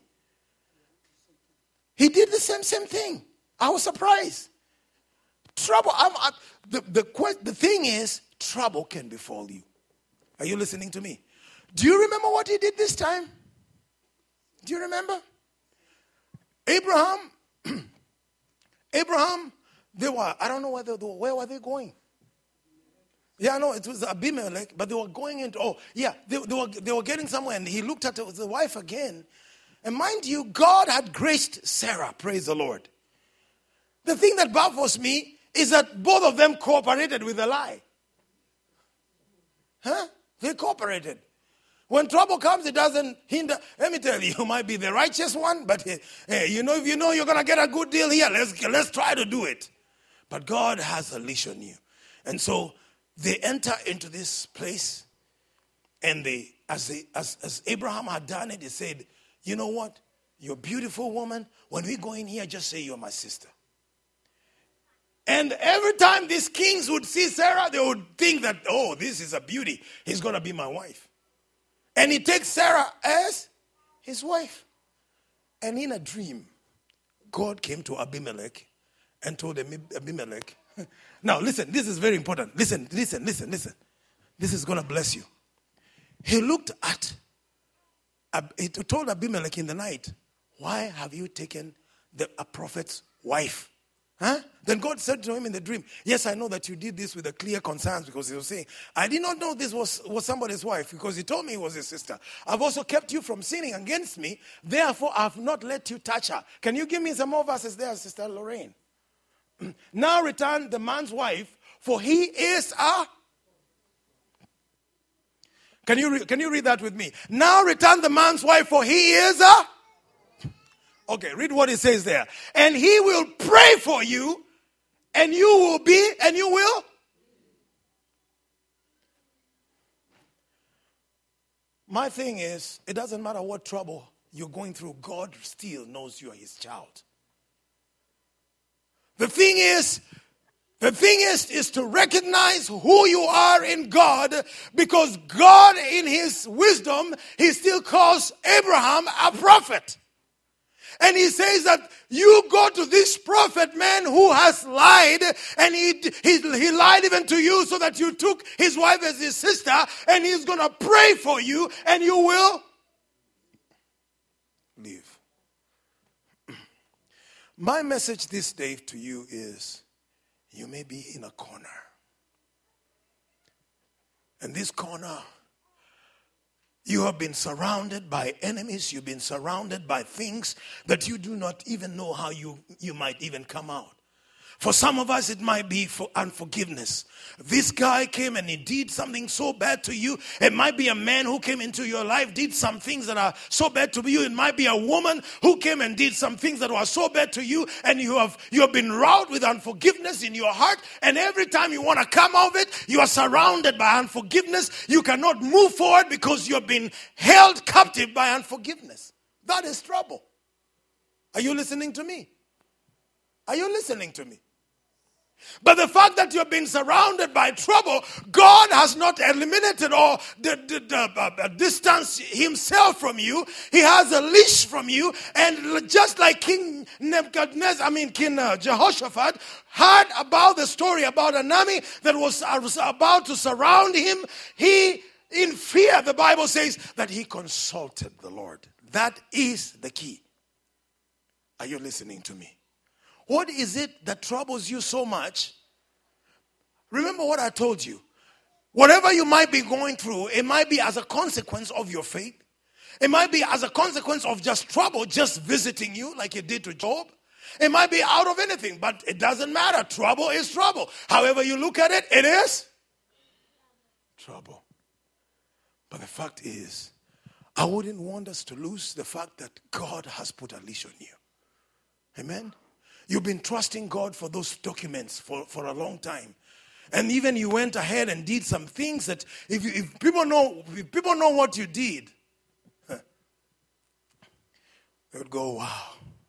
he did the same same thing. I was surprised. Trouble. I'm, I, the, the, the thing is, trouble can befall you. Are you listening to me? Do you remember what he did this time? Do you remember? Abraham, Abraham, they were, I don't know where, they, where were they going? Yeah, no, it was Abimelech, but they were going into, oh, yeah, they, they, were, they were getting somewhere, and he looked at the wife again. And mind you, God had graced Sarah, praise the Lord. The thing that baffles me is that both of them cooperated with the lie. Huh? They cooperated. When trouble comes, it doesn't hinder. Let me tell you, you might be the righteous one, but hey, you know, if you know you're going to get a good deal here, let's, let's try to do it. But God has a leash on you. And so they enter into this place, and they, as, they, as, as Abraham had done it, he said, you know what? You're a beautiful woman. When we go in here, just say you're my sister. And every time these kings would see Sarah, they would think that, oh, this is a beauty. He's going to be my wife. And he takes Sarah as his wife. And in a dream, God came to Abimelech and told Abimelech, now listen, this is very important. Listen, listen, listen, listen. This is going to bless you. He looked at, he told Abimelech in the night, why have you taken the, a prophet's wife? Huh? Then God said to him in the dream, yes, I know that you did this with a clear conscience, because he was saying, I did not know this was, was somebody's wife, because he told me it was his sister. I've also kept you from sinning against me. Therefore, I have not let you touch her. Can you give me some more verses there, Sister Lorraine? Now return the man's wife, for he is a... Can you, re- can you read that with me? Now return the man's wife, for he is a... Okay, read what it says there. And he will pray for you, and you will be, and you will. My thing is, it doesn't matter what trouble you're going through, God still knows you are his child. The thing is, the thing is, is to recognize who you are in God, because God in his wisdom, he still calls Abraham a prophet. And he says that you go to this prophet man who has lied, and he, he, he lied even to you so that you took his wife as his sister, and he's going to pray for you, and you will live. My message this day to you is, you may be in a corner. And this corner, you have been surrounded by enemies. You've been surrounded by things that you do not even know how you, you might even come out. For some of us, it might be for unforgiveness. This guy came and he did something so bad to you. It might be a man who came into your life, did some things that are so bad to you. It might be a woman who came and did some things that were so bad to you. And you have, you have been wrought with unforgiveness in your heart. And every time you want to come out of it, you are surrounded by unforgiveness. You cannot move forward because you've been held captive by unforgiveness. That is trouble. Are you listening to me? Are you listening to me? But the fact that you've been surrounded by trouble, God has not eliminated or the, the, the, uh, distanced himself from you. He has a leash from you. And just like King Nebuchadnezzar, I mean King uh, Jehoshaphat, heard about the story about an army that was, uh, was about to surround him, he, in fear, the Bible says that he consulted the Lord. That is the key. Are you listening to me? What is it that troubles you so much? Remember what I told you. Whatever you might be going through, it might be as a consequence of your faith. It might be as a consequence of just trouble just visiting you like it did to Job. It might be out of anything, but it doesn't matter. Trouble is trouble. However you look at it, it is trouble. But the fact is, I wouldn't want us to lose the fact that God has put a leash on you. Amen? You've been trusting God for those documents for, for a long time. And even you went ahead and did some things that if, you, if people know if people know what you did, huh, they would go, wow.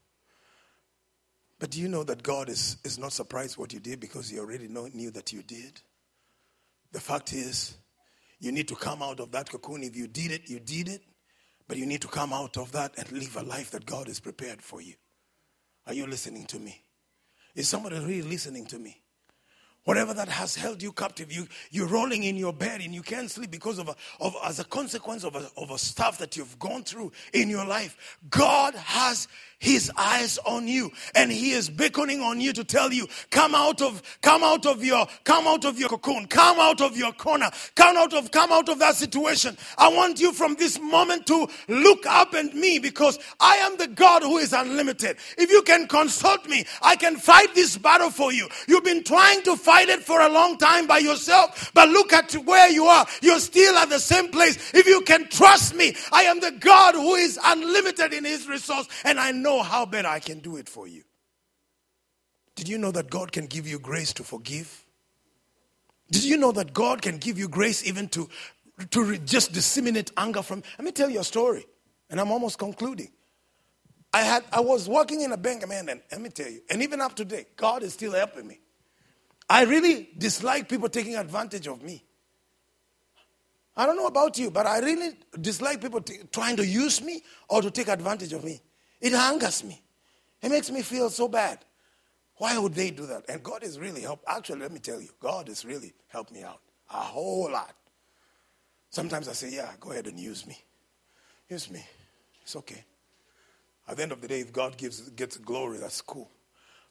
But do you know that God is, is not surprised what you did because he already know, knew that you did? The fact is, you need to come out of that cocoon. If you did it, you did it. But you need to come out of that and live a life that God has prepared for you. Are you listening to me? Is somebody really listening to me? Whatever that has held you captive, you, you're rolling in your bed and you can't sleep because of, a, of as a consequence of a, of a stuff that you've gone through in your life. God has his eyes on you, and he is beckoning on you to tell you, come out of, come out of your, come out of your cocoon, come out of your corner, come out of, come out of that situation. I want you from this moment to look up at me, because I am the God who is unlimited. If you can consult me, I can fight this battle for you. You've been trying to fight it for a long time by yourself, but look at where you are. You're still at the same place. If you can trust me, I am the God who is unlimited in his resource, and I know how better I can do it for you. Did you know that God can give you grace to forgive? Did you know that God can give you grace even to, to re- just disseminate anger from? Let me tell you a story, and I'm almost concluding. I had I was working in a bank, man, and let me tell you, and even up to date, God is still helping me. I really dislike people taking advantage of me. I don't know about you, but I really dislike people t- trying to use me or to take advantage of me. It angers me. It makes me feel so bad. Why would they do that? And God has really helped. Actually, let me tell you, God has really helped me out a whole lot. Sometimes I say, yeah, go ahead and use me. Use me. It's okay. At the end of the day, if God gives gets glory, that's cool.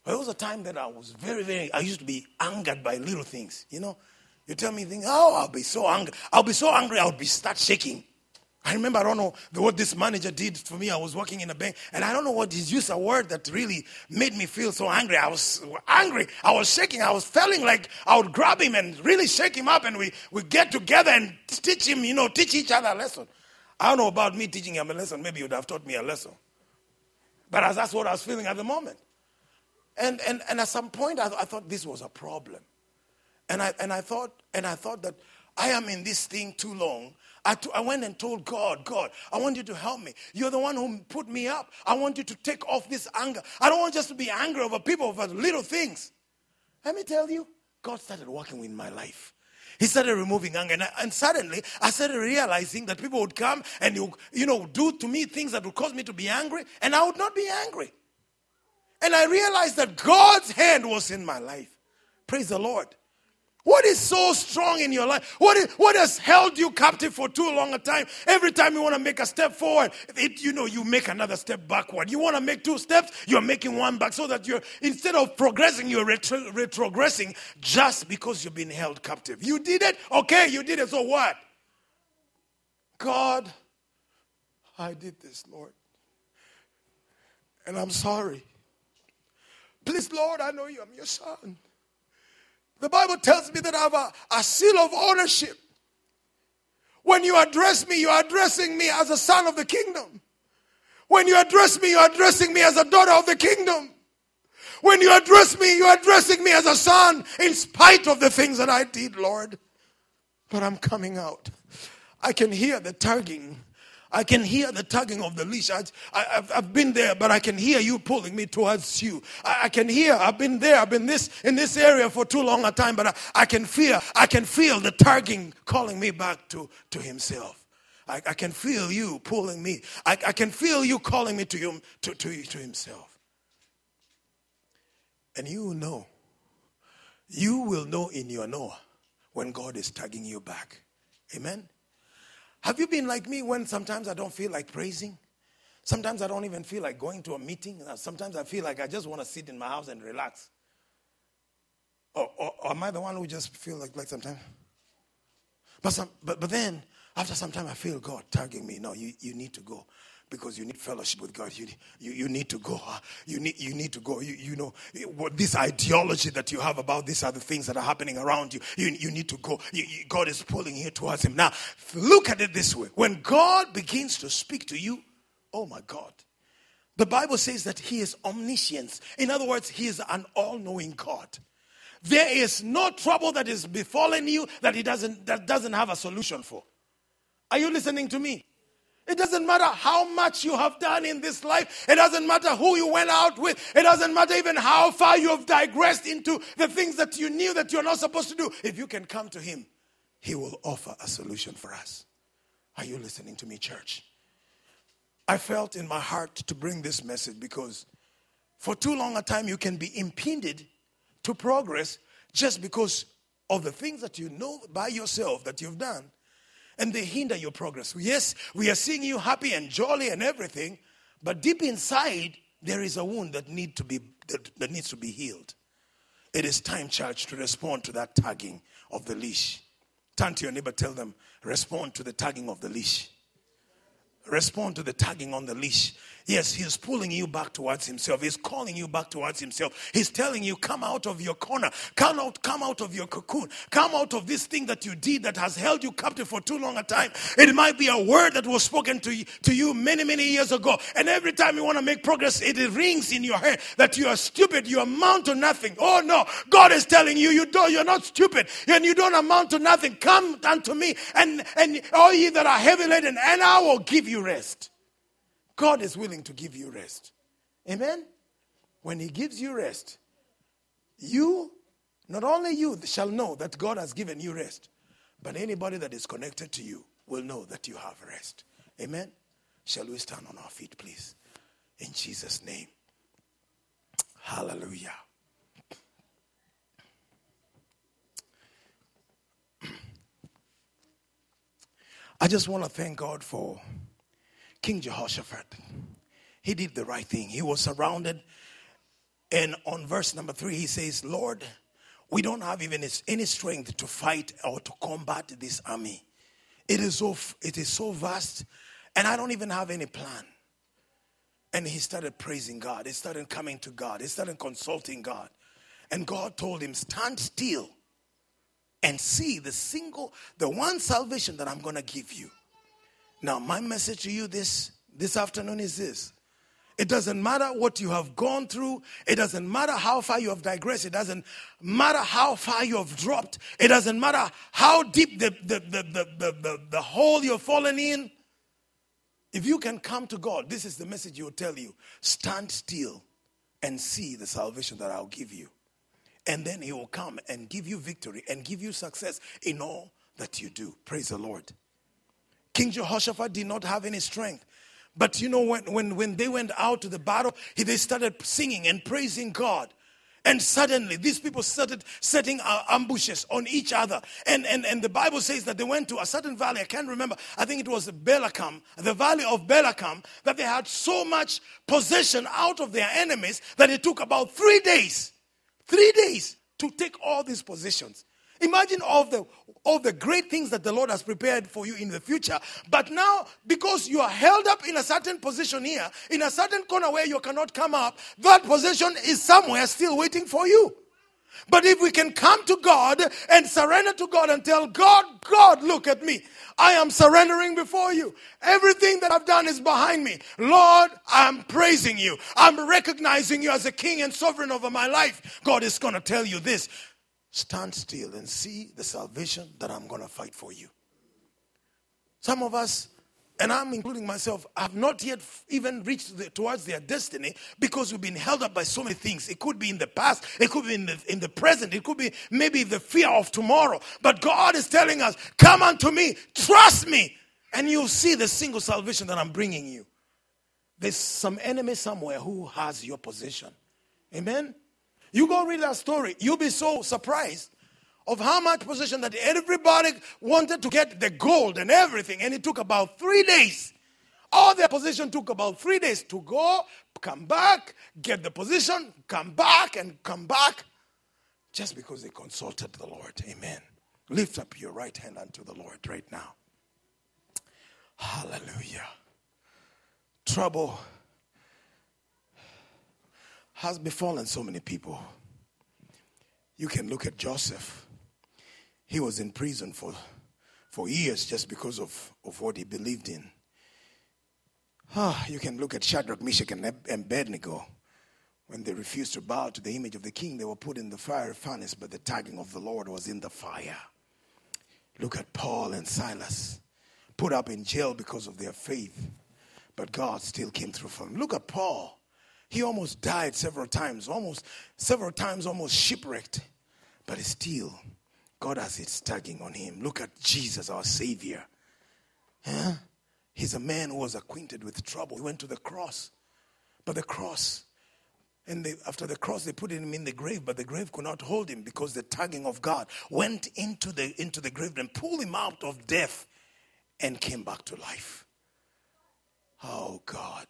There was a time that I was very, very, I used to be angered by little things, you know. You tell me things, oh, I'll be so angry. I'll be so angry, I'll be start shaking. I remember, I don't know what this manager did for me. I was working in a bank, and I don't know what he used a word that really made me feel so angry. I was angry. I was shaking. I was feeling like I would grab him and really shake him up, and we we get together and teach him, you know, teach each other a lesson. I don't know about me teaching him a lesson. Maybe he would have taught me a lesson. But as that's what I was feeling at the moment. And and and at some point, I, I thought this was a problem. And I and I thought and I thought that I am in this thing too long. I, t- I went and told God, God, I want you to help me. You're the one who put me up. I want you to take off this anger. I don't want just to be angry over people, over little things. Let me tell you, God started working in my life. He started removing anger. And, I, and suddenly, I started realizing that people would come and, you, you know, do to me things that would cause me to be angry. And I would not be angry. And I realized that God's hand was in my life. Praise the Lord. What is so strong in your life? What, is, what has held you captive for too long a time? Every time you want to make a step forward, it, you know, you make another step backward. You want to make two steps, you're making one back. So that you're, instead of progressing, you're retro, retrogressing just because you've been held captive. You did it? Okay, you did it. So what? God, I did this, Lord. And I'm sorry. Please, Lord, I know you. I'm your son. The Bible tells me that I have a, a seal of ownership. When you address me, you're addressing me as a son of the kingdom. When you address me, you're addressing me as a daughter of the kingdom. When you address me, you're addressing me as a son in spite of the things that I did, Lord. But I'm coming out. I can hear the tugging. I can hear the tugging of the leash. I, I, I've, I've been there, but I can hear you pulling me towards you. I, I can hear, I've been there, I've been this in this area for too long a time, but I, I can feel, I can feel the tugging calling me back to, to himself. I, I can feel you pulling me. I, I can feel you calling me to, him, to, to, to himself. And you will know, you will know in your Noah when God is tugging you back. Amen? Have you been like me when sometimes I don't feel like praising? Sometimes I don't even feel like going to a meeting. Sometimes I feel like I just want to sit in my house and relax. Or, or, or am I the one who just feel like like sometimes? But some, but but then after some time I feel God tugging me. No, you, you need to go. Because you need fellowship with God. You, you, you need to go. You need, you need to go. You, you know, what this ideology that you have about these are the things that are happening around you. You, you need to go. You, you, God is pulling you towards him. Now, look at it this way. When God begins to speak to you, oh my God. The Bible says that he is omniscient. In other words, he is an all-knowing God. There is no trouble that is befalling you that he doesn't, that doesn't have a solution for. Are you listening to me? It doesn't matter how much you have done in this life. It doesn't matter who you went out with. It doesn't matter even how far you have digressed into the things that you knew that you're not supposed to do. If you can come to him, he will offer a solution for us. Are you listening to me, church? I felt in my heart to bring this message because for too long a time you can be impeded to progress just because of the things that you know by yourself that you've done. And they hinder your progress. Yes, we are seeing you happy and jolly and everything, but deep inside, there is a wound that, need to be, that, that needs to be healed. It is time, church, to respond to that tugging of the leash. Turn to your neighbor, tell them, respond to the tugging of the leash. Respond to the tugging on the leash. Yes, he is pulling you back towards himself. He's calling you back towards himself. He's telling you, come out of your corner. Come out, come out of your cocoon. Come out of this thing that you did that has held you captive for too long a time. It might be a word that was spoken to you, to you many, many years ago. And every time you want to make progress, it rings in your head that you are stupid. You amount to nothing. Oh no, God is telling you, you don't, you're not stupid. And you don't amount to nothing. Come unto me and, and all ye that are heavy laden, and I will give you rest. God is willing to give you rest. Amen? When he gives you rest, you, not only you shall know that God has given you rest, but anybody that is connected to you will know that you have rest. Amen? Shall we stand on our feet, please? In Jesus' name. Hallelujah. I just want to thank God for King Jehoshaphat. He did the right thing. He was surrounded And on verse number three, he says, Lord, we don't have even any strength to fight or to combat this army. It is so, it is so vast, and I don't even have any plan. And he started praising God. He started coming to God. He started consulting God. And God told him, stand still and see the single, the one salvation that I'm going to give you. Now, my message to you this, this afternoon is this. It doesn't matter what you have gone through. It doesn't matter how far you have digressed. It doesn't matter how far you have dropped. It doesn't matter how deep the, the, the, the, the, the, the hole you've fallen in. If you can come to God, this is the message he will tell you. Stand still and see the salvation that I'll give you. And then he will come and give you victory and give you success in all that you do. Praise the Lord. King Jehoshaphat did not have any strength. But you know, when, when, when they went out to the battle, he, they started singing and praising God. And suddenly, these people started setting uh, ambushes on each other. And, and, and the Bible says that they went to a certain valley. I can't remember. I think it was Belacam, the valley of Belacam, that they had so much possession out of their enemies that it took about three days. Three days to take all these possessions. Imagine all the, all the great things that the Lord has prepared for you in the future. But now, because you are held up in a certain position here, in a certain corner where you cannot come up, that position is somewhere still waiting for you. But if we can come to God and surrender to God and tell God, God, look at me. I am surrendering before you. Everything that I've done is behind me. Lord, I'm praising you. I'm recognizing you as a king and sovereign over my life. God is going to tell you this. Stand still and see the salvation that I'm going to fight for you. Some of us, and I'm including myself, have not yet even reached the, towards their destiny because we've been held up by so many things. It could be in the past. It could be in the, in the present. It could be maybe the fear of tomorrow. But God is telling us, come unto me, trust me, and you'll see the single salvation that I'm bringing you. There's some enemy somewhere who has your possession. Amen? You go read that story. You'll be so surprised of how much possession that everybody wanted to get the gold and everything. And it took about three days. All their possession took about three days to go, come back, get the position, come back and come back. Just because they consulted the Lord. Amen. Lift up your right hand unto the Lord right now. Hallelujah. Trouble has befallen so many people. You can look at Joseph. He was in prison for, for years just because of, of what he believed in. Ah, you can look at Shadrach, Meshach, and Abednego. When they refused to bow to the image of the king, they were put in the fire furnace, but the tagging of the Lord was in the fire. Look at Paul and Silas, put up in jail because of their faith, but God still came through for them. Look at Paul. He almost died several times, almost several times, almost shipwrecked. But still, God has its tagging on him. Look at Jesus, our Savior. Huh? He's a man who was acquainted with trouble. He went to the cross. But the cross, and they, after the cross, they put him in the grave, but the grave could not hold him because the tagging of God went into the, into the grave and pulled him out of death and came back to life. Oh, God.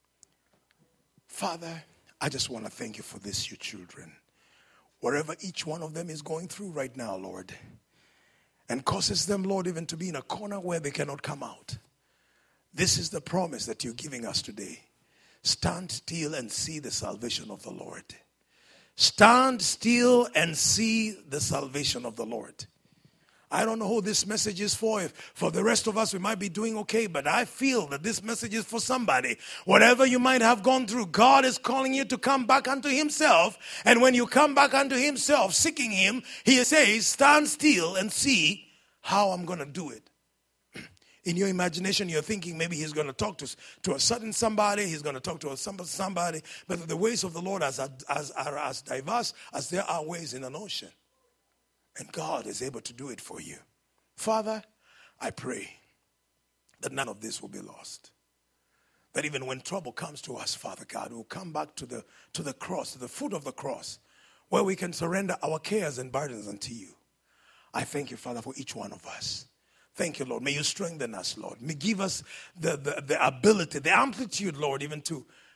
Father, I just want to thank you for this, your children. Wherever each one of them is going through right now, Lord, and causes them, Lord, even to be in a corner where they cannot come out. This is the promise that you're giving us today. Stand still and see the salvation of the Lord. Stand still and see the salvation of the Lord. I don't know who this message is for. If for the rest of us, we might be doing okay, but I feel that this message is for somebody. Whatever you might have gone through, God is calling you to come back unto himself. And when you come back unto himself, seeking him, he says, stand still and see how I'm going to do it. In your imagination, you're thinking maybe he's going to talk to, to a certain somebody, he's going to talk to a somebody, but the ways of the Lord are as, are as diverse as there are ways in an ocean. And God is able to do it for you. Father, I pray that none of this will be lost. That even when trouble comes to us, Father God, we'll come back to the, to the cross, to the foot of the cross, where we can surrender our cares and burdens unto you. I thank you, Father, for each one of us. Thank you, Lord. May you strengthen us, Lord. May give us the, the, the ability, the amplitude, Lord, even to,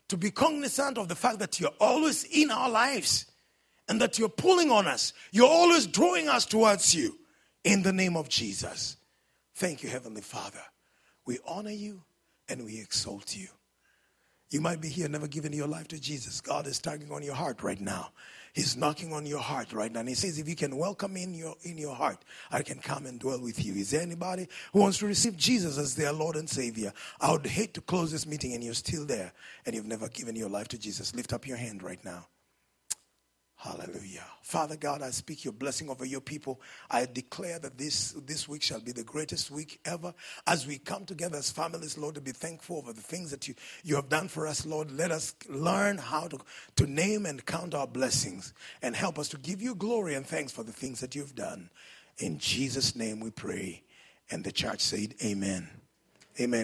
to be cognizant of the fact that you're always in our lives and that you're pulling on us. You're always drawing us towards you in the name of Jesus. Thank you, Heavenly Father. We honor you and we exalt you. You might be here never giving your life to Jesus. God is tugging on your heart right now. He's knocking on your heart right now. And he says, if you can welcome me in your, in your heart, I can come and dwell with you. Is there anybody who wants to receive Jesus as their Lord and Savior? I would hate to close this meeting and you're still there and you've never given your life to Jesus. Lift up your hand right now. Hallelujah. Father God, I speak your blessing over your people. I declare that this, this week shall be the greatest week ever. As we come together as families, Lord, to be thankful for the things that you, you have done for us, Lord. Let us learn how to, to name and count our blessings and help us to give you glory and thanks for the things that you've done. In Jesus' name we pray. And the church said, amen. Amen.